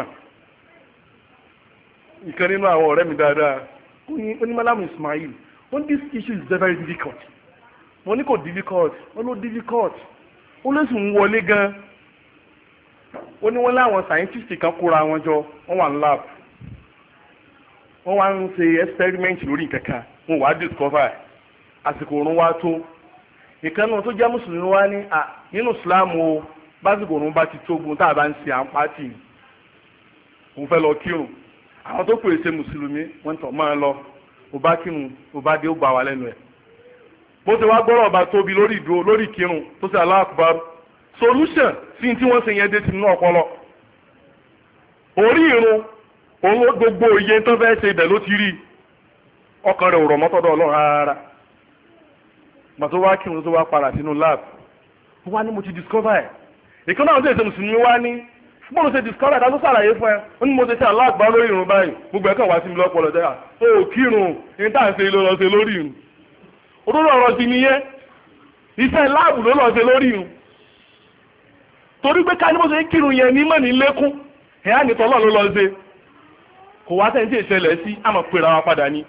S1: ìkan nínú àwọn ọ̀rẹ́ mi dáadáa ó ní Malam Ismail wọ́n this issue is very difficult wọ́n ní kò difficult wọ́n ló difficult ó lè sùn wọlé gan ó ní wọ́n láwọn scientist kan kóra wọn jọ wọ́n wà ní lab wọ́n wá ń ṣe experiment lórí nǹkan kan wọ́n wá discover àsìkò òrùn wá tó nǹkan náà tó jẹ́ mùsùlùmí wá ní nínú Islam o básìkò òrùn bá ti tógun tá a bá ń ṣe à ń pàtì òun fẹ́ lọ kírun àwọn tó pè ṣe mùsùlùmí wọ́n tọ̀ máa lọ ò bá kírun ò bá dé ó bá wa lẹ́nu ẹ̀ bó ti wá gbọ́rọ̀ ọba tóbi lórí ìdúró lórí kírun tó ṣe Allahu Akbar solution sí tí wọ́n ṣe yẹn dé ti nínú ọpọlọ orí irun òun gbogbo iye tó fẹ́ ṣe ibẹ̀ ló ti rí ọkàn rẹ̀ ò rọ̀ mọ́tọ́dọ̀ Ọlọ́run rárá mà tó wá kírun tó wá padà sínú lab wá ní mo ti discover ẹ̀ ìkan náà tó ṣe mùsùlùmí wá ní bọ́ọ̀lù ṣe discover ẹ̀dá tó ṣàlàyé fún ẹ ó ní mo ṣe ṣe Allahu Akbar lórí irun báyìí gbogbo ẹ̀kan wá sí mi lọ́pọ̀lọ́ dẹ́yà ó kírun ní tá à ń ṣe ló lọ ṣe lórí irun òdòdó ọ̀rọ̀ sí nìyẹn iṣẹ́ láàbù ló lọ ṣe lórí irun torí pé ká ní bó ṣe kírun yẹn ní mọ̀ ní lékún ẹ̀yà nìtọ́lọ́ ló lọ ṣe kò wá sẹ́yìn tí ìṣẹ̀lẹ̀ sí àmọ̀ pèrè àwọn padà ní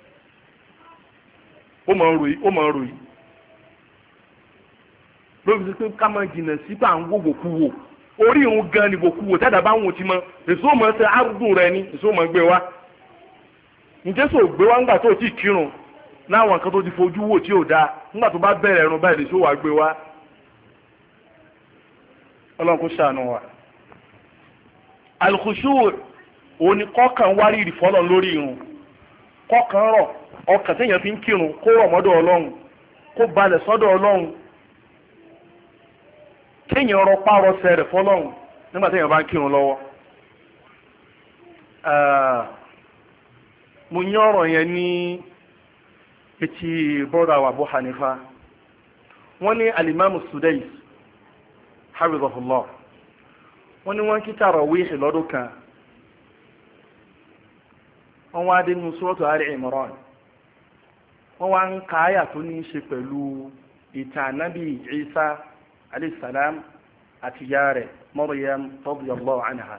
S1: ó mọ̀ ń ròyìn lóbi sí pé ká máa jìnà sí pé à ń wò wòkúwò orí ìhun gan ni wòkúwò tẹ́dà bá ń wò tí mọ́ èso mọ̀ ṣe arúgbó rẹ ní èso mọ̀ gbé wá ǹjẹ́ sọ gbé wá ńgbà tó ti kírun láwọn nǹkan tó ti fojú wò tí ò dáa ńgbà tó bá bẹ̀rẹ̀ ẹ̀rùn báyìí lè ṣó wà gbé wá ọlọ́run kó ṣàánú wa al-khushu' òun ni kọ́kàn wárí ìrìfọ́lọ̀ lórí irun kọ́kàn rọ̀ ọkàn téèyàn fi ń kírun kó rọ̀ mọ́dọ̀ ọlọ́run kó balẹ̀ sọ́dọ̀ ọlọ́run kéèyàn rọ párọsẹ̀ rẹ̀ fọ́lọ́run nígbà téèyàn bá ń kírun lọ́wọ́ mo yán ọ̀rọ̀ yẹn ní etí bọ́dà wa Abu Hanifa wọ́n ní alimamu Sudais hafizahullah wọ́n ní wọ́n kí tarawih lọ́dún kan wọ́n wá dé nínú suratu Ali Imran wọ́n wá ń ka àyà tó ní í ṣe pẹ̀lú ìtàn Ànábì Isa alayhi salam àti ìyá rẹ̀ Maryam radiyallahu anha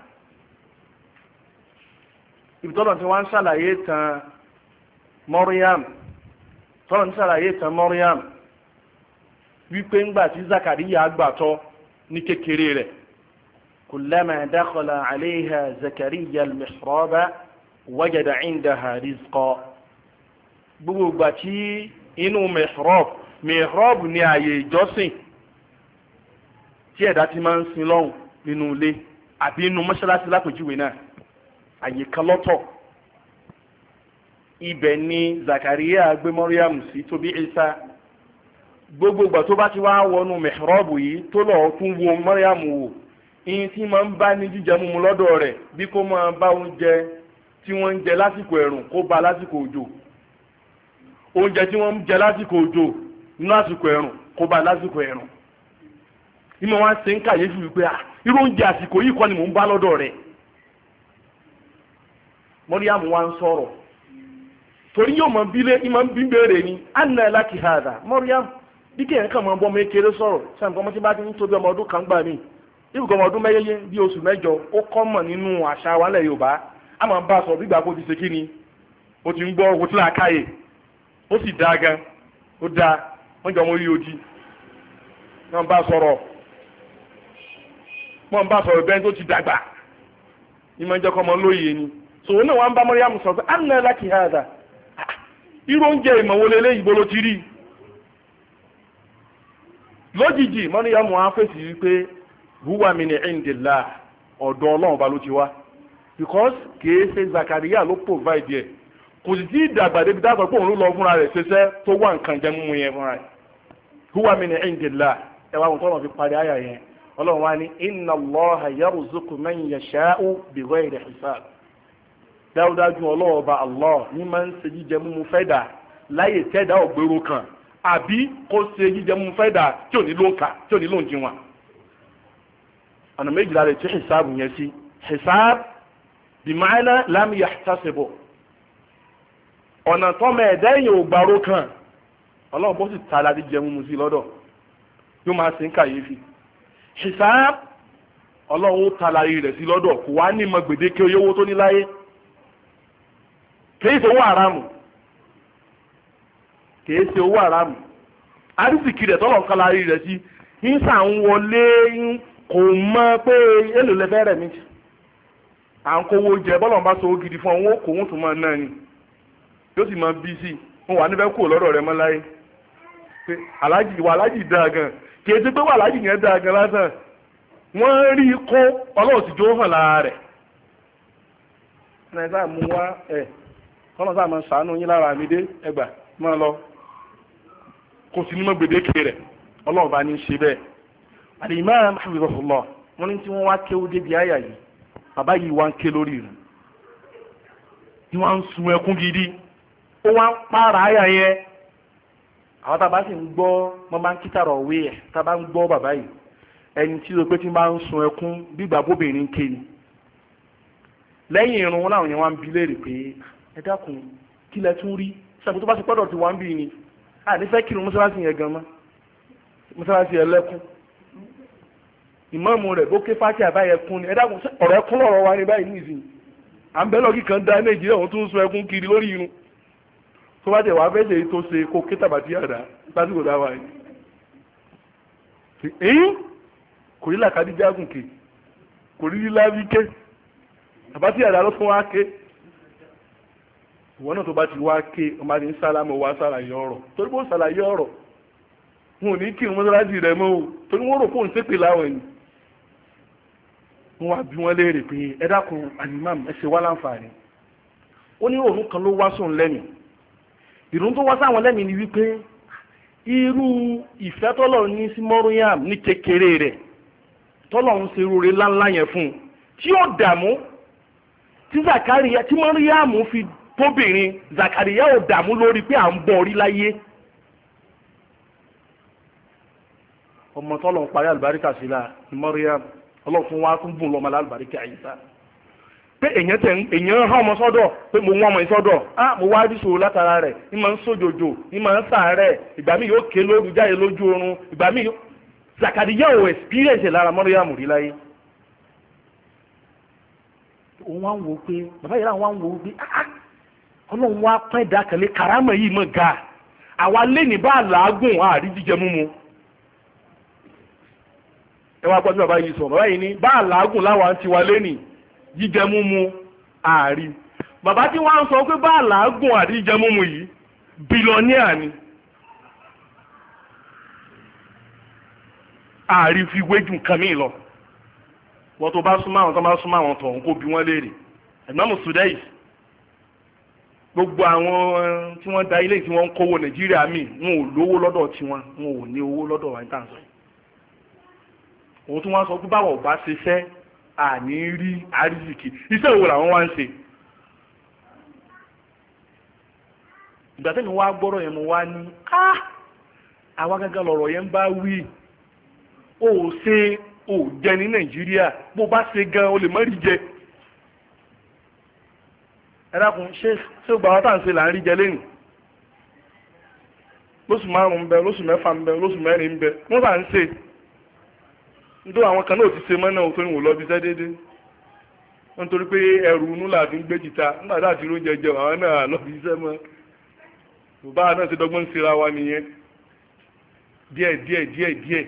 S1: ìbítọ́lọ̀ tí wọ́n ń ṣàlàyé tàn Maryam tọ́lọ̀ ń ṣàlàyé tàn Maryam wípé ńgbà tí Zakariya gbàtọ́ ní kékeré rẹ̀ kullama dakhala alayha Zakariya al-mihraba wajada indaha rizqa gbogbo ìgbà tí inú mihrab ní ààyè ìjọsìn tí ẹ̀dá ti máa ń sin lọ́hùn nínú ilé àbí inú mọ́ṣáláṣí lápèjúwe náà àyè kan lọ́tọ̀ ibẹ̀ ni Zakariya gbé Maryam sí tó bí Isa gbogbo ìgbà tó bá ti wá wọnú mihrab yìí tó lọ tún wo Maryam wò ìyìn tí máa ń bá ní jíjẹ múmu lọ́dọ̀ rẹ̀ bí kò máa bá oúnjẹ tí wọ́n ń jẹ lásìkò ẹ̀rùn kó bá lásìkò òjò oúnjẹ tí wọ́n ń jẹ lásìkò òjò nínú àsìkò ẹ̀rùn kó bá lásìkò ẹ̀rùn ìmọ̀ wọn ṣe ń kàyéfì wípé irú oúnjẹ àsìkò yìí kọ́ ni mò ń bá lọ́dọ̀ rẹ̀ Maryam wa ń sọ̀rọ̀ torí yóò mọ bílé ìmọ̀ ń bí béèrè ni anna laki hadha Maryam bí kéèyàn kàn máa bọ́ ọmọ ekele sọ̀rọ̀ sẹ́yìn kọ́mọ́ tí bá ti ń tóbi ọmọ ọdún kan gbà mí ibùkọ́ ọmọ ọdún mẹ́yẹ́yẹ́ bí oṣù mẹ́jọ ó kọ́ mọ̀ nínú àṣà wa lẹ̀ Yorùbá a máa bá a sọ bí ìgbà kó ti ṣe kí ni ó ti ń gbọ́ owó tí láàkáyè ó sì dáa gan ó dáa wọ́n jọ mọ́ rí ojì wọ́n bá sọ̀rọ̀ bẹ́ẹ̀ tó ti dàgbà ìmọ̀ ìjọkọ̀ ọmọ lóye ni sòwò náà wọ́n bá Maryam sọ pé anna laki hadha irú oúnjẹ ìmọ̀wọlé lé ìbò ló ti rí lójijì Maryam wọn á fèsì wípé huwa min indillah ọ̀dọ̀ Ọlọ́run bá ló ti wá because kìí ṣe Zakariya ló provide ẹ̀ kò sì tí ìdàgbà débi dáàbò pé òun ló lọ fúnra rẹ̀ ṣiṣẹ́ tó wà nǹkan jẹ́ mímu yẹn fúnra rẹ̀ huwa min indillah ẹ wá wọn tó wọn fi parí àyà yẹn Ọlọ́run wá ní inna Allaha yarzuqu man yasha'u bighayri hisab dáúdájú Ọlọ́run ọba Allah ní máa ń ṣe jíjẹ mímu fẹ́ dà láyè tẹ́dà ògbéró kan àbí kó ṣe jíjẹ mímu fẹ́ dà tí ò ní ló ń kà tí ò ní ló ń jíwọ̀n ọ̀nà méjìlá rẹ̀ tí hisab yẹn sí hisab bìmáìnà lam yahtasibu ọ̀nà tọ́mọ ẹ̀dá èèyàn ò gbàrú kan ọlọ́run bó sì ta aládé jẹun mu sí lọ́dọ̀ yóò máa ṣe ń kàyéfì hisab ọlọ́run ó ta aládé rẹ̀ sí lọ́dọ̀ kò wá ní ìmọ̀ gbèdéke owó tó ní láyé kìí ṣe owó àràmù kìí ṣe owó àràmù àrísìkì rẹ̀ tọ́lọ̀ ń kala rí rẹ̀ sí ń sàn wọlé kò mọ̀ pé èlò lẹ́fẹ́ rẹ̀ mi à ń kówó jẹ bọ́lọ̀ ń bá so gidi fún owó kò ń tún mọ̀ náà ni yóò sì mọ bí sí wọn wà níbẹ̀ kúrò lọ́dọ̀ rẹ̀ mọ́ láyé pé alájì wà alájì dáa gan kìí ṣe pé wà alájì yẹn dáa gan lásán wọ́n rí kó ọlọ́run sì jó hàn lára rẹ̀ ẹ̀ sáà mú wá ẹ̀ kọ́nà sáà máa ṣàánú yín lára mi dé ẹgbà máa lọ kò sí ní mọ́ gbèdéke rẹ̀ ọlọ́run bá ní í ṣe bẹ́ẹ̀ Al-Imam hafizahullah wọ́n ní tí wọ́n wá kéwú débi àyà yìí bàbá yìí wá ń ké lórí rẹ̀ ni wọ́n ń sun ẹkún gidi ó wá ń pààrà àyà yẹn àwọn tá a bá sì ń gbọ́ wọ́n bá ń kítàrọ̀ òwe ẹ̀ tá a bá ń gbọ́ bàbá yìí ẹni tí ó pé tí máa ń sun ẹkún bígbà bóbìnrin ké ni lẹ́yìn irun wọn làwọn yẹn wá ń bi léèrè pé ẹ dákun kí lẹ tún rí sàbí tó bá ti pọ́dọ̀ tí wọ́n ń bì ní ànífẹ́ kírun mọ́sálásí yẹn gan mọ́ mọ́sálásí ẹlẹ́kún ìmáàmù rẹ̀ bó ké fáti àbáyẹ kún ni ẹ dákun ọ̀rọ̀ ẹkún lọ́rọ̀ wa ní báyìí nìyí à ń bẹ́ lọ́ọ̀kì kan dá Nàìjíríà òun tún sun ẹkún kiri lórí irun tó bá tẹ̀ wá fẹ́ ṣe tó ṣe kó ké tàbátì àdá lásìkò dáwà yìí èyí kò rí làkàdí jágùn ké kò rí lábí ké tàbátì àdá ló fún wa ké ìwọ náà tó bá ti wá ké ọmọ àti sálámù wá sàlàyé ọ̀rọ̀ torí bó sàlàyé ọ̀rọ̀ wọn ò ní kí wọn mọ́sálásí rẹ̀ mọ́ o torí wọ́n rò fóun ṣépè láwọn ẹni wọ́n wá bí wọ́n léèrè pé ẹ dákun alimam ẹ ṣe wá láǹfààní ó ní òun kan ló wá sóun lẹ́nu ìrún tó wá sáwọn lẹ́nu ni wípé irú ìfẹ́ tọ́lọ̀ ní sí Mọ́ríyàm ní kékeré rẹ̀ tọ́lọ̀ ń ṣe rúre láńlá yẹn fún un tí ó dààmú tí Zakariya tí Mọ́ríyàm fi tóbìnrin Zakariya ò dààmú lórí pé à ń bọ̀ orí láyé ọmọ tọ́lọ̀ ń parí àlùbáríkà sí la ní Mọ́ríyàm ọlọ́fun wa tún bùn lọ́mọ àlùbáríkà Ìsá pé èèyàn hàn ọmọ sọ́dọ̀ pé mo wọ́n ọmọ ìsọ́dọ̀ mo wá rí sòrò látara rẹ̀ ní máa ń sójòjò ní máa ń sàárẹ̀ ìgbà mi yóò ké lóru jáde lójú oorun ìgbà mi yóò Zakariya ò experience lára Mọ́ríyàm rí láyé òun wá ń wo pé bàbá yìí wá ń wo pé ọlọ́run wá pẹ́ ìdákẹ́lẹ́ karama yìí mọ̀ ga àwa lé ní bá làágùn àrí jíjẹ múmu ẹ wá gbọ́ sí bàbá yìí sọ bàbá yìí ní bá làágùn láwa ń tiwa lé ní jíjẹ múmu àrí bàbá tí wọ́n á sọ pé bá làágùn àrí jíjẹ múmu yìí bílọ́níà ni àrí fi wéjú nǹkan mi lọ wọ́n tó bá súnmọ́ àwọn tó bá súnmọ́ àwọn tọ̀hún kó bí wọ́n léèrè Imam Sudais gbogbo àwọn tí wọ́n da ilé tí wọ́n ń kówó Nàìjíríà mi wọn ò lówó lọ́dọ̀ tiwọn wọn ò ní owó lọ́dọ̀ wa ní tàǹsán òun tí wọ́n sọ pé báwọ̀ bá ṣe fẹ́ àní rí àrísìkì iṣẹ́ òwò làwọn wá ń ṣe ìgbà tẹ́mi wá gbọ́rọ̀ yẹn mo wá ní àwa gángan lọ̀rọ̀ yẹn ń bá wí ó ṣe ó jẹ ní Nàìjíríà bó bá ṣe gan o lè má rí jẹ ẹ dákun ṣé ó gbà wá tá à ń ṣe là ń rí jẹ lẹ́nu lóṣù márùn-ún ń bẹ lóṣù mẹ́fà ń bẹ lóṣù mẹ́rin ń bẹ wọ́n bá ń ṣe nítorí àwọn kan náà ti ṣe mọ́nà òtún ìwò lọ́bi iṣẹ́ déédéé wọ́n torí pé ẹrù inú làdún gbé jìta nígbà tá àti oúnjẹ jẹ àwọn náà lọ́bi iṣẹ́ mọ́ bàbá náà ti dọ́gbọ́n síra wa nìyẹn díẹ̀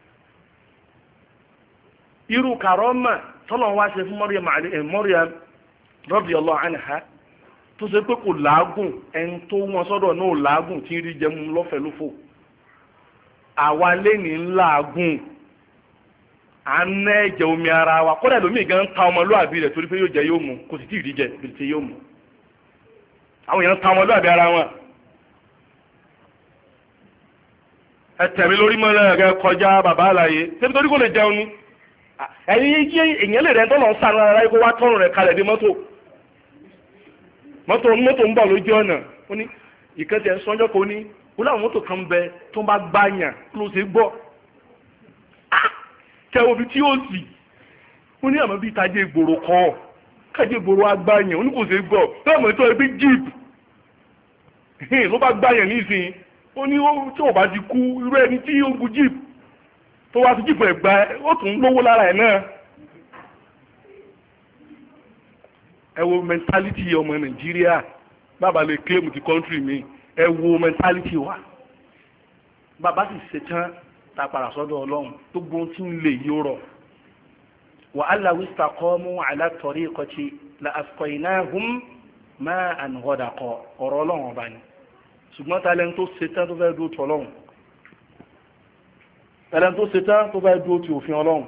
S1: irú kàrọ́mà tọ́lọ̀ wá ṣe fún Maryam radiyallahu anha tó ṣe pé kò làágùn ẹni tó wọn sọ́dọ̀ náà làágùn tí ń rí jẹun lọ́fẹ̀ẹ́ lófò àwa lẹ́ni ńláàgùn à ń ná ẹ̀jẹ̀ omi ara wa kódà lómi gan ta ọmọlúwàbí rẹ̀ torí pé yóò jẹ yóò mu kò sì tí ì rí jẹ bìrìtì yóò mu àwọn èèyàn ta ọmọlúwàbí ara wọn ẹ tẹ̀mí lórí mọ́lẹ́ ẹ̀gẹ́ kọjá bàbá àlàyé ṣébi torí kò lè jẹun ni ẹ̀yin yí èèyàn lè rẹ̀ tọ́lọ̀ ń sànú ara kó wá tọ́rùn rẹ̀ kalẹ̀ dé mọ́tò ń bọ̀ lójú ọ̀nà ó ní ìkẹ́tì ẹ̀ ń sọ́njọ́ kó ní ó láwọn mọ́tò kan bẹ tó bá gbáyàn ló ṣe gbọ́ kẹwò bí tí ó sì ó ní àmọ́ bí ìtajé ìgboro kọ́ kájí ìgboro agbáyàn oníkòsè gbọ́ lọ́mọ ètò ẹbí jíìpù ló bá gbáyàn nísìnyí ó ní tí ò bá ti kú irú ẹni tí ó gu jíìpù tó wá sí jíìpù ẹ̀gbá ó tún lówó lára ẹ̀ náà. ẹ wo mentality ọmọ Nàìjíríà bàbá lè claim ti country mi ẹ wo mentality wa bàbá sì ṣetán ta padà sọ́dọ̀ Ọlọ́run tó gbóhùn tí ń lè yórọ̀ wa allaw istaqamu ala tariqati la asqaynahum ma'an ghadaqa ọ̀rọ̀ Ọlọ́run ọba ni ṣùgbọ́n talent tó ṣetán tó fẹ́ dúró ti Ọlọ́run talent tó ṣetán tó fẹ́ dúró ti òfin Ọlọ́run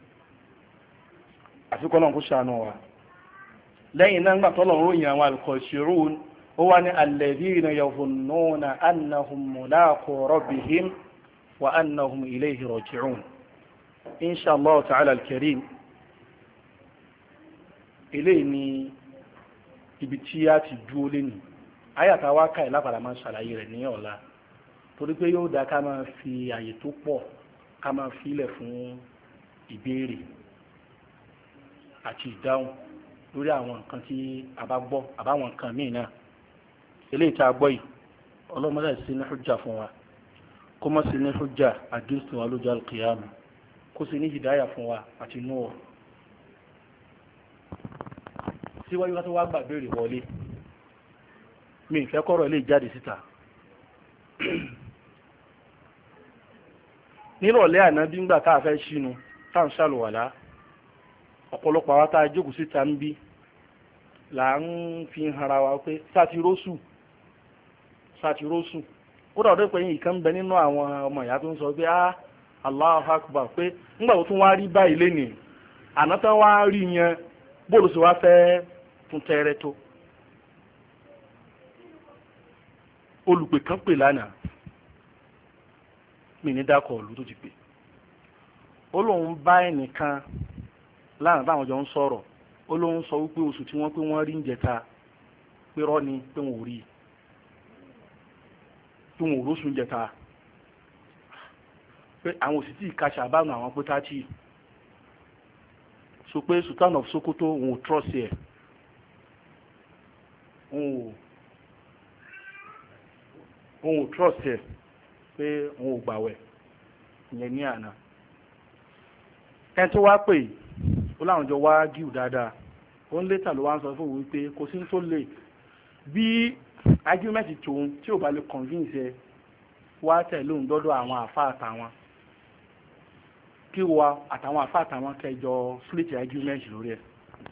S1: àfikún náà kó ṣàánú wa lẹ́yìn náà gbà tọ́lọ̀ ròyìn àwọn al-khashirun ó wá ní alladhina yadhunnuna annahum mulaqu rabbihim wa annahum ilayhi raji'un insha Allah ta'ala al-karim eléyìí ni ibi tí a ti dúró lẹ́nu ayàtà wá káì lápàdà máa ṣàlàyé rẹ̀ ní ọ̀la torí pé yóò dá ká máa fi àyè tó pọ̀ ká máa filẹ̀ fún ìbéèrè àti ìdáhùn lórí àwọn nǹkan tí a bá gbọ́ àbáwọn nǹkan míì náà eléyìí tá a gbọ́ yìí ọlọ́mọdé sí ní hujja fún wa kó má sí ní hujja against wa lójú alqiyama kó sí ní hidaya fún wa àti nuur síwájú ká tó wá gbà béèrè wọlé mi ìfẹ́ kọ́rọ̀ ilé jáde síta nírọ̀lẹ́ àná bí ńgbà tá a fẹ́ ṣínú tá à ń ṣàlùwàlá ọ̀pọ̀lọpọ̀ àwọn tá a jókòó síta ń bí là ń fi hara wa pé sátìrósù kódà ọdún pé yìí kan bẹ nínú àwọn ọmọ ìyá tó ń sọ pé Allahu Akbar pé ńgbà tó tún wá rí báyìí lénìí àná tán wá rí yẹn bóòlù sì wá fẹ́ tún tẹ́rẹ́ tó olùpè kan pè lánàá mi ní dákọ̀ ọ̀lú tó ti pè ó lóun bá ẹnìkan láàrín táwọn jọ ń sọ̀rọ̀ ó lóun sọ wípé oṣù tí wọ́n pé wọ́n rí ń jẹta pé rọ́ ni pé wọn ò rí pé wọn ò róṣù ń jẹta pé àwọn òsì tí ìka ṣàbánu àwọn pé táàtì so pé Sultan of Sokoto òun ò trust ẹ̀ òun ò trust ẹ̀ pé òun ò gbàwẹ̀ ìyẹn ní àná ẹni tó wá pè ó láwọn jọ wá gíù dáadáa ó ń létà ló wá ń sọ fún òun pé kò sí tó lè bí argument tòun tí ò bá lè convince ẹ wá tẹ̀ lóhùn dọ́dọ̀ àwọn àfa àtàwọn kí wa àtàwọn àfa àtàwọn kẹjọ split argument lórí ẹ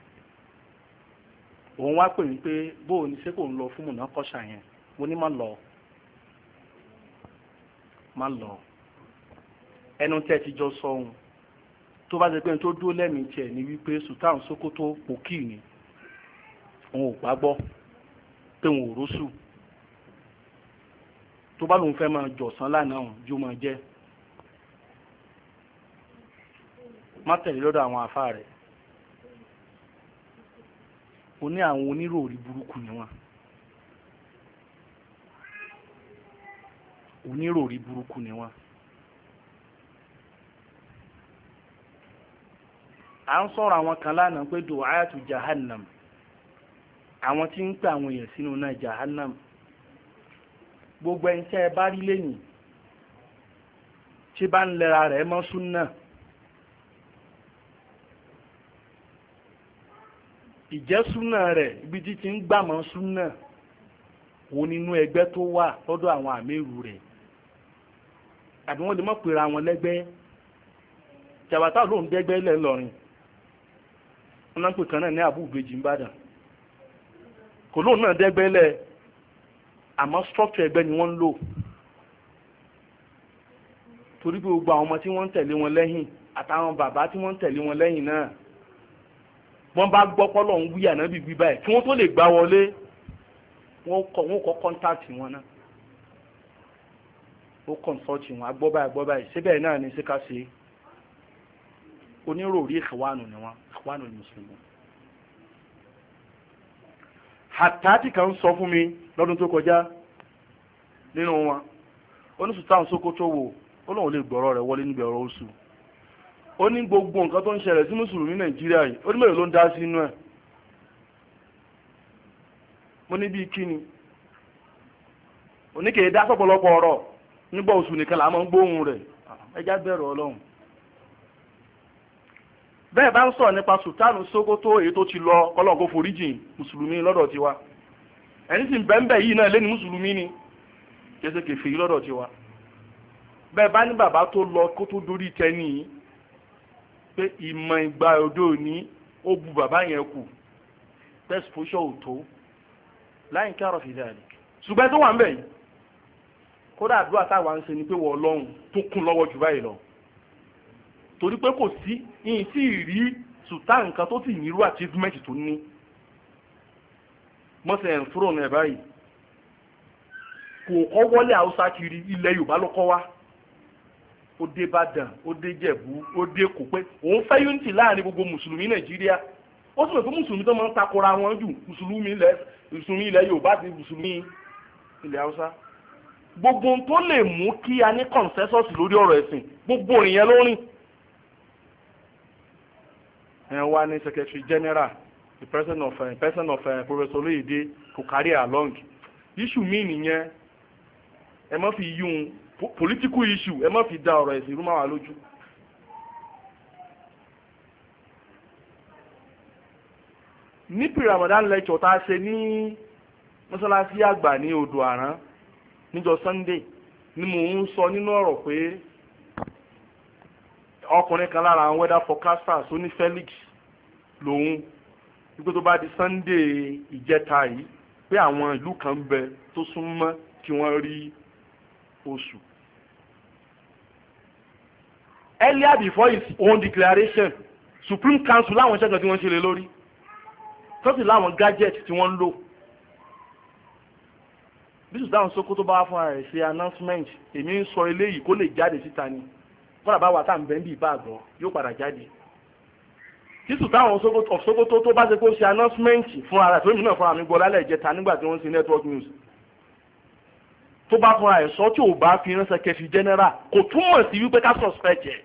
S1: òun wá pè mí pé bóò ní ṣé kò ń lọ fún mọ̀nà kọ́ṣà yẹn mo ní má lọ ẹnu tẹ́ ti jọ sọ ohun tó bá jẹ́ pé tó dúró lẹ́mìí tiẹ̀ ní wípé Sultan Sokoto pòkì ni òun ò gbàgbọ́ pé òun ò róṣù tó bá lóun fẹ́ máa jọ̀sán lánàá jó máa jẹ́ má tẹ̀lé lọ́dọ̀ àwọn àfáà rẹ̀ ó ní àwọn oníròrí burúkú ni wọ́n oníròrí burúkú ni wọ́n à ń sọ̀rọ̀ àwọn kan lánàá pé du'atu jahannam àwọn tí ń pè àwọn èèyàn sínú náà jahannam gbogbo ẹni tẹ́ ẹ bá rí lẹ́yìn tí bá ń lẹ́ra rẹ̀ mọ́ súnà ìjẹ́ súnà rẹ̀ ibi tí ti ń gbàmọ́ súnà wo nínú ẹgbẹ́ tó wà lọ́dọ̀ àwọn àmẹ́rù rẹ̀ àbí wọ́n lè mọ̀ pera wọn lẹ́gbẹ́ jàbátà ló ń dẹ́gbẹ́ lẹ́ ńlọrin wọn náà ń pè kan náà ní àbúgbèjì ń bàdàn kò lóun náà dẹ́gbẹ́ lẹ́ àmọ́ structure ẹgbẹ́ ni wọ́n ń lò torí pé gbogbo àwọn ọmọ tí wọ́n ń tẹ̀lé wọn lẹ́yìn àtàwọn bàbá tí wọ́n ń tẹ̀lé wọn lẹ́yìn náà wọ́n bá gbọ́ pọ́lọ̀ ń wí ànábì wí báyìí kí wọ́n tó lè gbá wọlé wọ́n kọ́ kọ́ńtàkì wọn náà ó kọ̀ǹsọ́ọ̀tì wọn agbọ́ báyìí síbẹ̀ náà ní síká sí oníròrí ìkàwánu ni wọn ìkàwánu ni mùsùlùmí. hàtàtì kan sọ fún mi lọ́dún tó kọjá nínú wọn oníṣùtàn Sókótó wò ó lóun lè gbọ́rọ̀ rẹ̀ wọlé níbi ọ̀rọ̀ oṣù ó ní gbogbo nǹkan tó ń ṣẹlẹ̀ sí mùsùlùmí Nàìjíríà yìí ó ní mélòó ló ń dá sí inú ẹ̀ mo ní bíi kíni oníkèé dá sọ̀pọ̀lọpọ̀ ọ̀rọ̀ nígbà oṣù nìkan là máa ń gbóhùn rẹ̀ ẹjá bẹ̀rù ọlọ́run. bẹ́ẹ̀ bá ń sọ̀rọ̀ nípa sultanu Sokoto èyí tó ti lọ kọ́lọ́n kó foríjìn mùsùlùmí lọ́dọ̀ tiwa ẹni tí ń bẹ́ẹ̀ yìí náà lé ní mùsùlùmí ni kẹsẹ̀ kẹfẹ́ yìí lọ́dọ̀ tiwa. bẹ́ẹ̀ bá ní bàbá tó lọ kó tó dórí tẹ́ni pé ìmọ̀ ìgbà òde òní ó bu bàbá yẹn kù tẹ́sípòṣọ́ òtó láyìn kí àròfin dáadé ṣùgbọ́n tó wà ń bẹ̀ yìí kódà àdúrà táwa ń ṣe ni pé wọ́n ọlọ́run tó kún lọ́wọ́ jù báyìí lọ torí pé kò sí yìí tí ì rí sultan nǹkan tó sì nírú achievement tó ní mọ́sẹ̀ ẹ̀ ń fúrò náà báyìí kò kọ́ wọlé haúsá kiri ilẹ̀ yorùbá ló kọ́ wá ó dé Ìbàdàn ó dé Jẹ̀bú ó dé kò pé òun fẹ́ unity láàrin gbogbo mùsùlùmí Nàìjíríà ó sì mọ̀ pé mùsùlùmí tó máa ń takora wọn jù mùsùlùmí ilẹ̀ yorùbá àti mùsùlùmí ilẹ̀ haúsá gbogbo tó lè mú kí a ní consensus lórí ọ̀rọ̀ ẹ̀sìn gbogbo ìyẹn ló rìn. ẹ wá ní secretary general the person of Professor Olóyèdé kò carry along issue mi nìyẹn ẹ má fi yún political issue ẹ má fi da ọ̀rọ̀ ẹ̀sìn rúmọ́ wa lójú. ní pre-Ramadan lecture tá a ṣe ní mọ́sálásí àgbà ní odò àrán níjọ́ Sunday ni mò ń sọ nínú ọ̀rọ̀ pé ọkùnrin kan lára àwọn weather forecasters ó ní Felix lòun wípé tó bá di Sunday ìjẹta yìí pé àwọn ìlú kan ń bẹ tó súnmọ́ kí wọ́n rí oṣù. Earlier before his own declaration Supreme Council láwọn iṣẹ́ kan tí wọ́n ṣe lé lórí tó sì láwọn gadget tí wọ́n ń lò. bí Sultan Sokoto bá fún rẹ̀ ṣe announcement èmi ń sọ eléyìí kó lè jáde síta ni kọ́nà bá wà tá à ń bẹ́ ń bì bá àgbọ̀ yóò padà jáde. tí Sultan of Sokoto tó bá ṣe kó ṣe announcement fún ara tó èmi náà fúnra mi gbọ́ lálẹ́ ìjẹta nígbà tí wọ́n ń ṣe network news tó bá fúnra ẹ̀ sọ tí ò bá fi ránṣẹ́ kẹfì general kò túmọ̀ sí wípé ká suspect ẹ̀.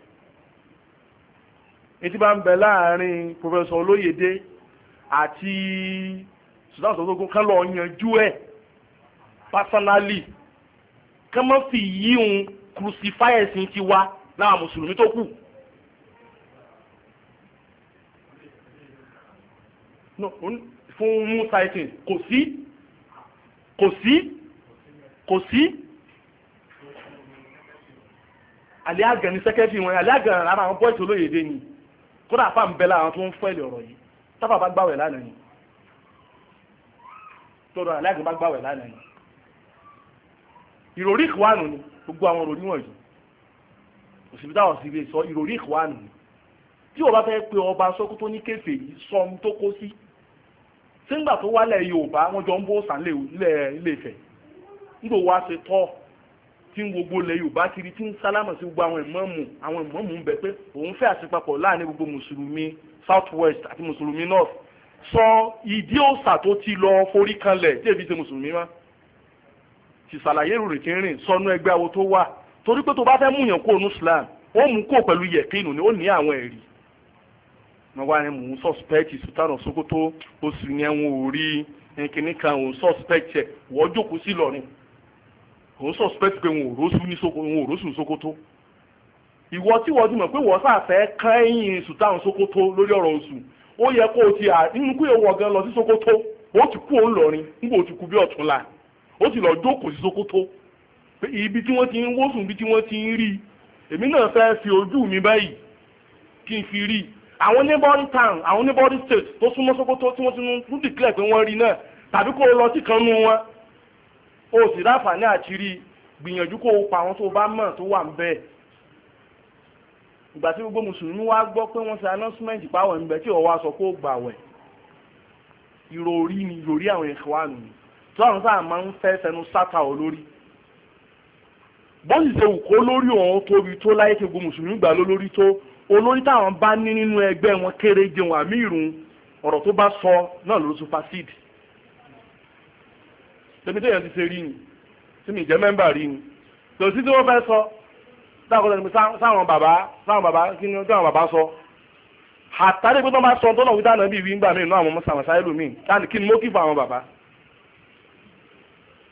S1: etí bá ń bẹ láàrin Professor Olóyèdé àti Sultan Sokoto kan lọ yanjú ẹ̀ personally kán mọ́ fi yíhun crucify ẹ̀sìn ti wá láwọn mùsùlùmí tó kù. no fún mú sighting kò sí àlẹ́ àgàn ní sẹ́kẹ́fì wọn àlẹ́ àgàn ara àwọn bọ́ọ̀sì Olóyèdé ni kódà fà ń bẹ láwọn tó ń fọ́ ẹ̀lẹ̀ ọ̀rọ̀ yìí tábà bá gbàwẹ̀ lánàá ni tọ́rọ àlẹ́ àgàn bá gbàwẹ̀ lánàá ni ìròrí ìkwánu ni gbogbo àwọn ìròrí wọ̀nyí òsìbí táwọn sì lè sọ ìròrí ìkwánu ni tí o bá fẹ́ pe ọba Sókótó ní kéfè yìí sọ ohun tó kó sí sígbà tó wálẹ̀ Yorùbá wọn jọ ń bó sàn ilé Ifẹ̀ nígbà wá ṣe tọ́ tí ń gbogbo ilẹ̀ Yorùbá kiri tí ń sálámà sí gbogbo àwọn ìmọ̀ọ́mù ń bẹ pé òun fẹ́ àṣepapọ̀ láàrin gbogbo mùsùlùmí South West àti mùsùlùmí North sọ ìdí òòṣà tó ti lọ forí kanlẹ̀ tí èbí ṣe mùsùlùmí má ti ṣàlàyé rò rè tí ń rìn sọnù ẹgbẹ́ awo tó wà torí pé tó bá fẹ́ múyàn kó onú Islam ó mú kó pẹ̀lú yẹ̀kínù ni ó ní àwọn ẹ̀rí wọn wá ní mò ń suspect Sultan of Sokoto oṣù yẹn wọn ò rí kìnnì kan òun suspect ẹ̀ wọ́n jókòó sí lọ́rin òun suspect pé wọn ò rósù Sokoto ìwọ tí wọ́n ti mọ̀ pé wọ́n sàfẹ́ kẹ́yìn Sultan Sokoto lórí ọ̀rọ̀ oṣù ó yẹ kó o ti nínú kó èèwọ̀ gan lọ sí Sokoto ó ti kú òun lọ́rin nígbà ó ti kú bí ọ̀túnla ó ti lọ jókòó sí Sokoto pé ibi tí wọ́n ti ń wósùn ibi tí wọ́n ti ń rí èmi náà fẹ́ fi ojú mi báyìí kí n fi rí àwọn neighboring town àwọn neighboring state tó súnmọ́ Sokoto tí wọ́n ti ń declare pé wọ́n rí náà tàbí kó o lọ sí kan nú wọn o sì ráfàní àti rí gbìyànjú kó o pa àwọn tó bá mọ̀ tó wà ń bẹ́ẹ̀. ìgbà tí gbogbo mùsùlùmí wá gbọ́ pé wọ́n ṣe announcement páwọn ìbẹ̀ tí ọwọ́ aṣọ kó gbà wẹ̀ ìròrí ni ìròrí àwọn ìkwánu ni tí àwọn sáà máa ń fẹ́ fẹnu sáta ò lórí bó sì ṣe wù kó lórí òun tóbi tó láyé tí gbogbo mùsùlùmí gbà lórí tó olórí táwọn bá ní nínú ẹgbẹ́ wọn kéré jẹun àmì ìrùn ọ̀rọ̀ tó bá sọ náà ló supersede tẹ̀mí tẹ̀yàn ti ṣe rí ni tí mi jẹ́ mẹ́mbà rí ni tòsí tí wọ́n fẹ́ sọ dákọ̀ọ́ ní sáwọn bàbá kí ni àwọn bàbá sọ àtàrí pé tó máa sọ tó náà wíta náà bí ìwé ńgbà míì náà àwọn ọmọ sàmàsáyé lómi láti kí ni mo kí fún àwọn bàbá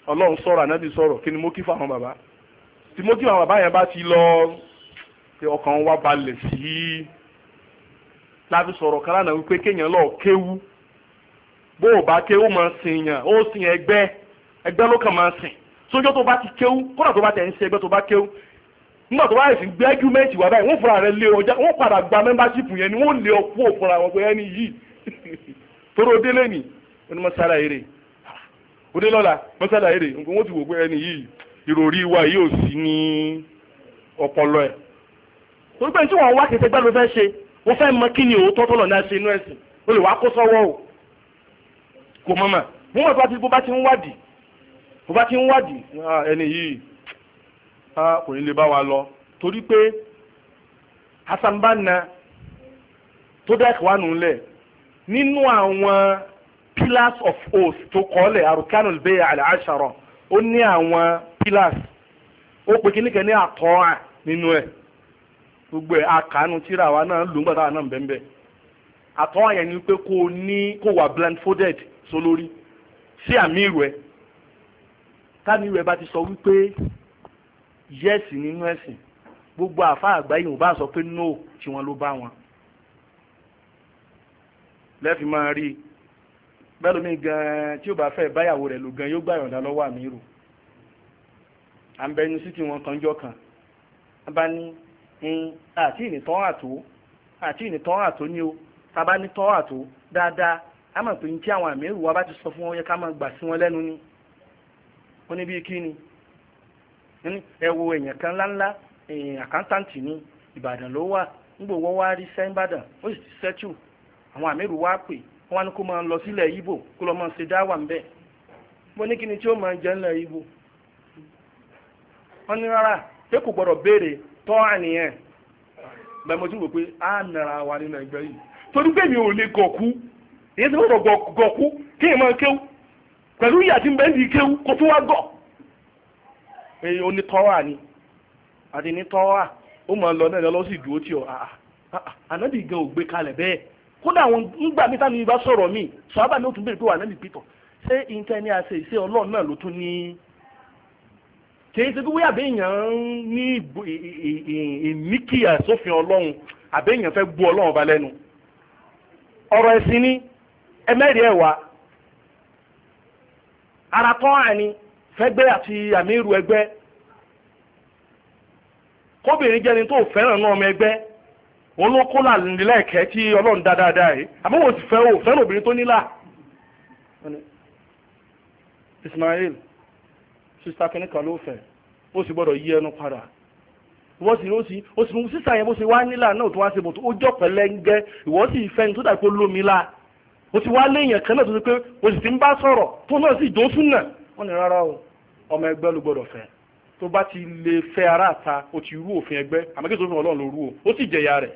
S1: ọlọ́run sọ̀rọ̀ ànábì sọ̀rọ̀ kí ni mo kí fáwọn bàbá tí mo kí fáwọn bàbá yẹn bá ti lọ pé ọkàn wa balẹ̀ sí láti sọ̀rọ̀ kan lánàá wípé kéèyàn lọ kéwú bó o bá kéwú máa sìn yàn ó sìn ẹgbẹ́ ló kàn máa sìn sójọ́ tó bá ti kéwú kódà tó bá tẹ̀ ń ṣe ẹgbẹ́ tó bá kéwú nígbà tó bá yẹ sí gbé ẹ́gúmẹ́ǹtì wà báyìí wọ́n fúnra rẹ̀ lé ọjà wọ́n padà gba mẹ́mbáṣípù yẹn ni wọ́n lé ọkú òfúnra wọn pé ẹni yìí tóró délé ni wọ́n ní mọ́sálà eré òde lọ́la mọ́sálà eré nǹkan wọ́n ti wò pé ẹni yìí ìròrí wa yìí ò sí ní ọpọlọ ẹ̀ torí pé tí wọ́n wá kẹsẹ̀ gbẹ́ ló fẹ́ ṣe wọ́n fẹ́ mọ kí ni òótọ́ tọ́lọ̀ náà ṣe inú ẹ̀sìn ó lè wá kó sọ́wọ́ o kò mọ̀mọ́ wọ́n mọ̀ bó bá ti ń wádìí ẹni yìí kò ní lè bá wa lọ torí pé Hassan Banna tó dá ẹ̀kọ́ wà nùlẹ̀ nínú àwọn pillars of oath tó kọ́lẹ̀ arukanul bay'a al-ashara ó ní àwọn pillars ó pè kíníkẹ́ ní àtọ́à nínú ẹ̀ gbogbo ẹ̀ àkànú tíra wa náà ló ń gbàdá náà bẹ́ẹ̀ àtọ́à yẹn ni pé kó wà blindfolded sólórí sí àmì ìrù ẹ̀ táàmì ìrù ẹ̀ bá ti sọ wípé yẹ́sì nínú ẹ̀sìn gbogbo àfa àgbáyé ò bá sọ pé no tí wọ́n ló bá wọn lẹ́fì máa rí bẹ́ẹ̀ lómi gan-an tí ó bá fẹ́ báyàwó rẹ̀ lò gan yóò gbà yọ̀ǹda lọ́wọ́ àmì ìrù à ń bẹnu sí tí wọ́n kanjọ́ kan bá ní àti ìnìtọ́ àtó ní o tàbá ní tọ́ àtó dáadáa a mọ̀ pé ní tí àwọn àmì ìrù wa bá ti sọ fún wọn yẹ ká máa gbà sí wọn lẹ́nu ni ó ní bí kí ni ẹ wo èèyàn kan ńláńlá àkántàǹtì ní Ìbàdàn ló wà nígbò wọ́n wá rí sẹ́ńbàdàn ó sì ti sẹ́tù àwọn àmẹ́rù wá pè wọ́n wá ní kó máa lọ sílẹ̀ Ìgbò kó lọ máa ṣe dáwà ń bẹ̀ mo ní kí ni tí ó máa jẹ́ ńlẹ̀ Ìgbò wọ́n ní rárá pé kò gbọ́dọ̀ béèrè tọ́ àníyàn bẹ́ẹ̀ mo ti wò pé á nara wa nínú ẹgbẹ́ yìí torí pé mi ò lè gọ̀kú èyí tí wọ́n gbọ́dọ̀ gọ̀kú kí èèyàn máa kéwú pẹ̀lú ìyà tí ń bẹ́ẹ̀ di kéwú kó tún wá gọ̀ èyí onítọ́wà ni àti nítọ́wà ó máa lọ náà lọ sí ìdúró tí ọ ànábì gan ò gbé kalẹ̀ bẹ́ẹ̀ kódà àwọn ńgbà mi táwọn ibà sọ̀rọ̀ mi sọ́ábà mi ò tún bèrè pé wà náà pítọ̀ ṣé ìǹtẹ́ ní àṣẹ ìṣe ọlọ́run náà ló tún ní kìí ṣe gbogbo àbẹ́yàn ní ìmíkìyà sófin ọlọ́run àbẹ́yàn fẹ́ gbọ́ ọlọ́run ọba lẹ́nu ọ̀rọ̀ ẹ̀sìn ní ẹmẹ́rìí ẹ̀wà ara tọ́ àní fẹ́gbẹ́ àti àmì ìrù ẹgbẹ́ kóbìnrin jẹ́ni tó fẹ́ràn náà ọmọ ẹgbẹ́ wọn ló kó làlẹ́ẹ̀kẹ́ tí ọlọ́run dáadáa yìí àmọ́ wọ́n sì fẹ́ràn obìnrin tó nílà Ismail sísá kìnnìkan ló fẹ́ ó sì gbọ́dọ̀ yí ẹnu padà wọ́n sì mú sísá yẹn bó ṣe wá nílà náà tó wá ṣe bò tó ó jọ pẹ̀lẹ́ngẹ́ ìwọ́ sì fẹ́ ní tó dà pé lómi la ó ti wá léèyàn kan náà tó ṣe pé ó sì ti ń bá sọ̀rọ̀ tó náà sì jó súnà wọ́n ní rárá o ọmọ ẹgbẹ́ ló gbọ́dọ̀ fẹ́ tó bá ti lè fẹ́ ara àta ó ti rú òfin ẹgbẹ́ àmọ́kí tó fi ọlọ́run ló rú o ó sì jẹ̀yà rẹ̀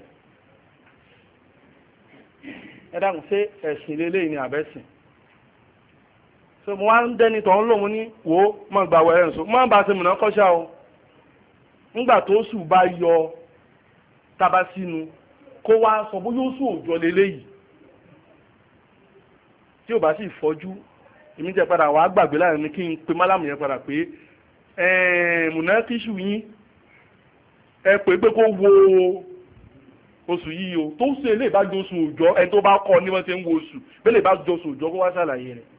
S1: ẹ dáhùn ṣé ẹ̀sìn lélẹ́yìn ni àbẹ́sìn so mo wá ń dẹ́ni tọ́ ń lòun ní wò ó mọ̀ gbà wẹ̀rẹ̀ nsọ mọ̀ bá ṣe mùnà kọ́ṣà o ńgbà tó sùn bá yọ tába sínú kó wá sọ bóyá ó sùn òjò lélẹ́yìí tí ò bá sì fọ́jú èmi jẹ́ padà wàá gbàgbé láàrin ní kí n pe málàmù yẹn padà pé mùnà tíṣù yín ẹ pé pé kó wo oṣù yìí o tó ń ṣe lè bá jọ oṣù òjò ẹni tó bá kọ́ ní wọ́n ti ń wo oṣù bẹ́ẹ̀ lè bá jọ oṣù òjò kó wá ṣàlàyé rẹ̀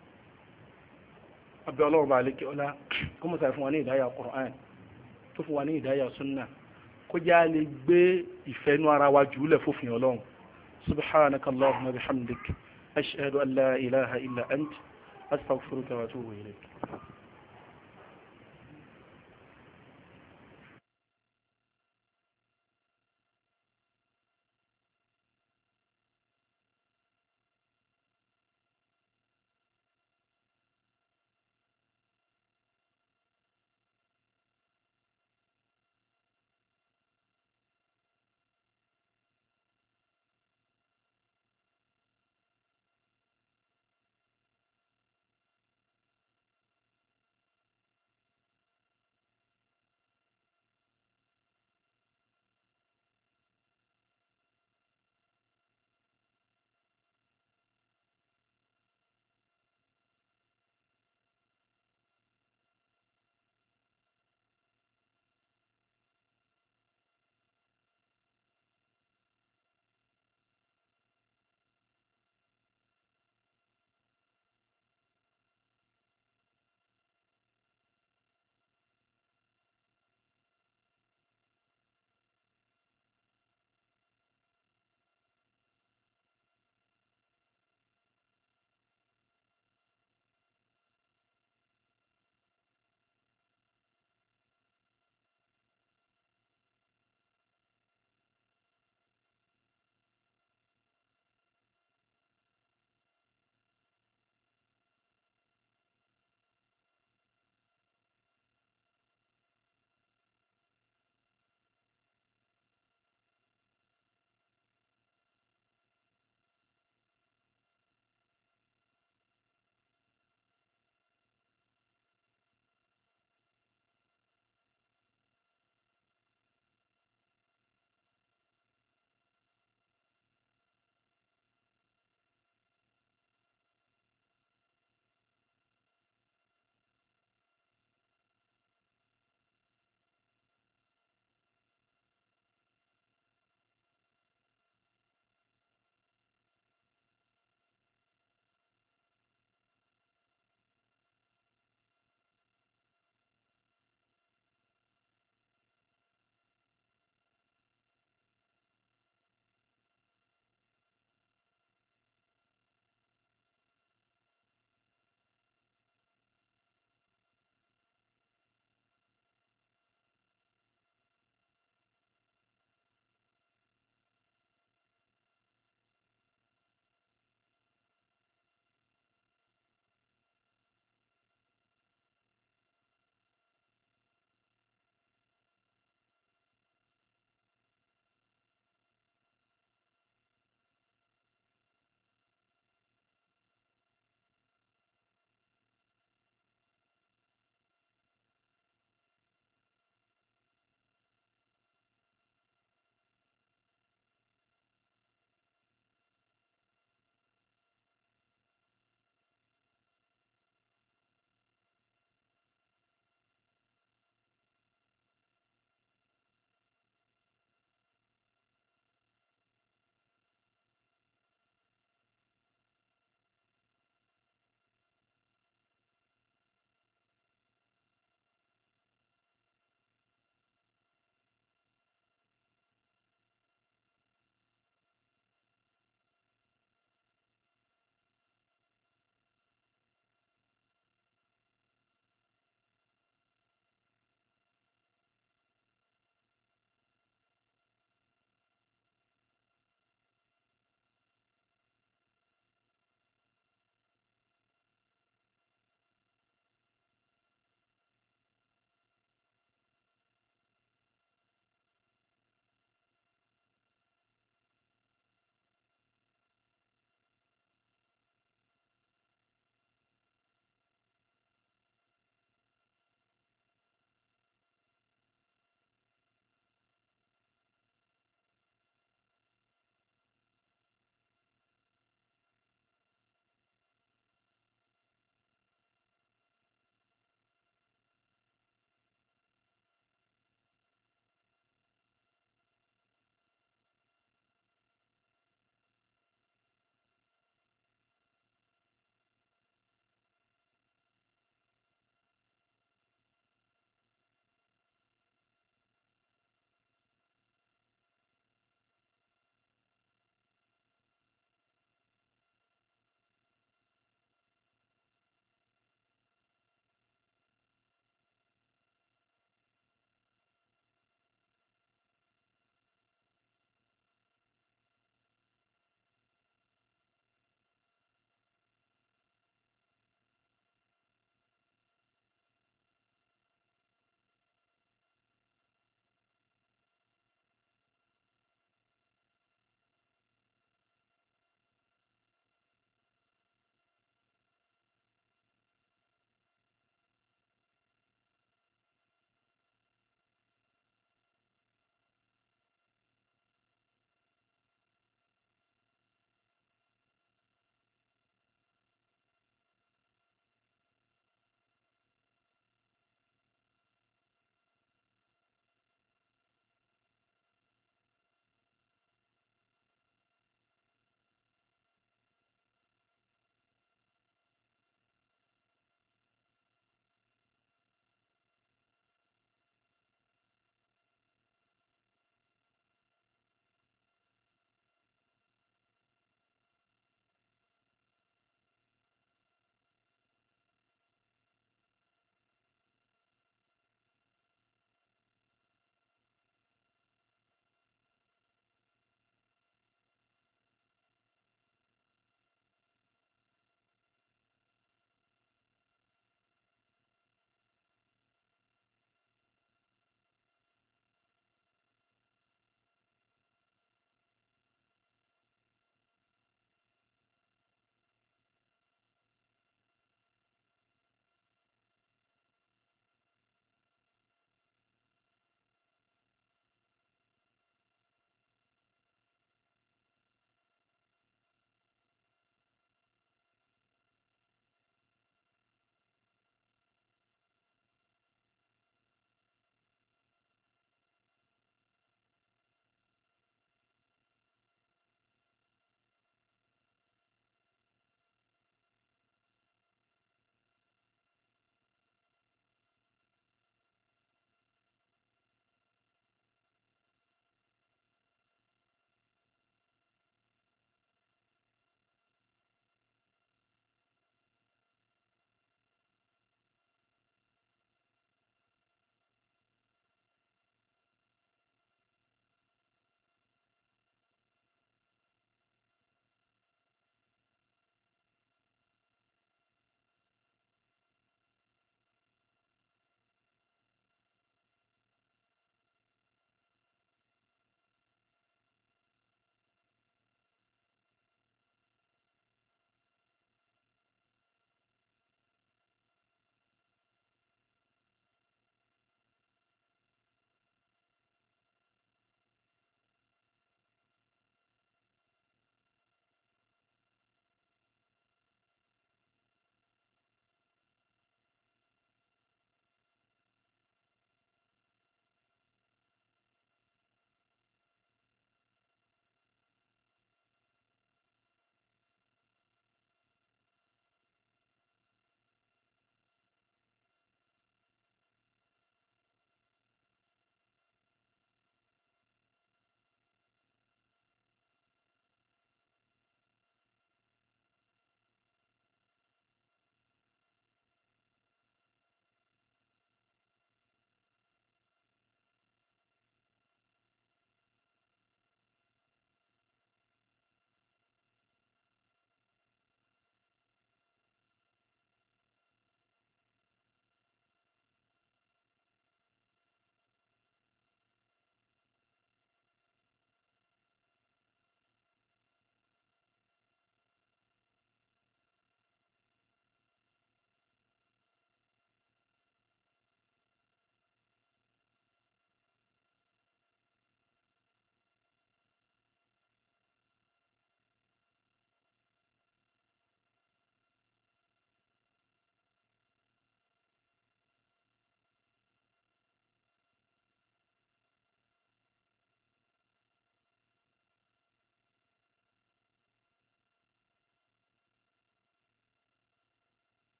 S1: abẹ́ ọlọ́run bá lékè ọlá kó mọ̀ sáà fún wa ní ìdáyà Qur'an tó fún wa ní ìdáyà sunna kó já lè gbé ìfẹ́nú ara wa jùlẹ̀ fòfin ọlọ́run subhanaka allahumma bihamdik ashhadu an la ilaha illa ant astaghfiruka wa atubu ilayk.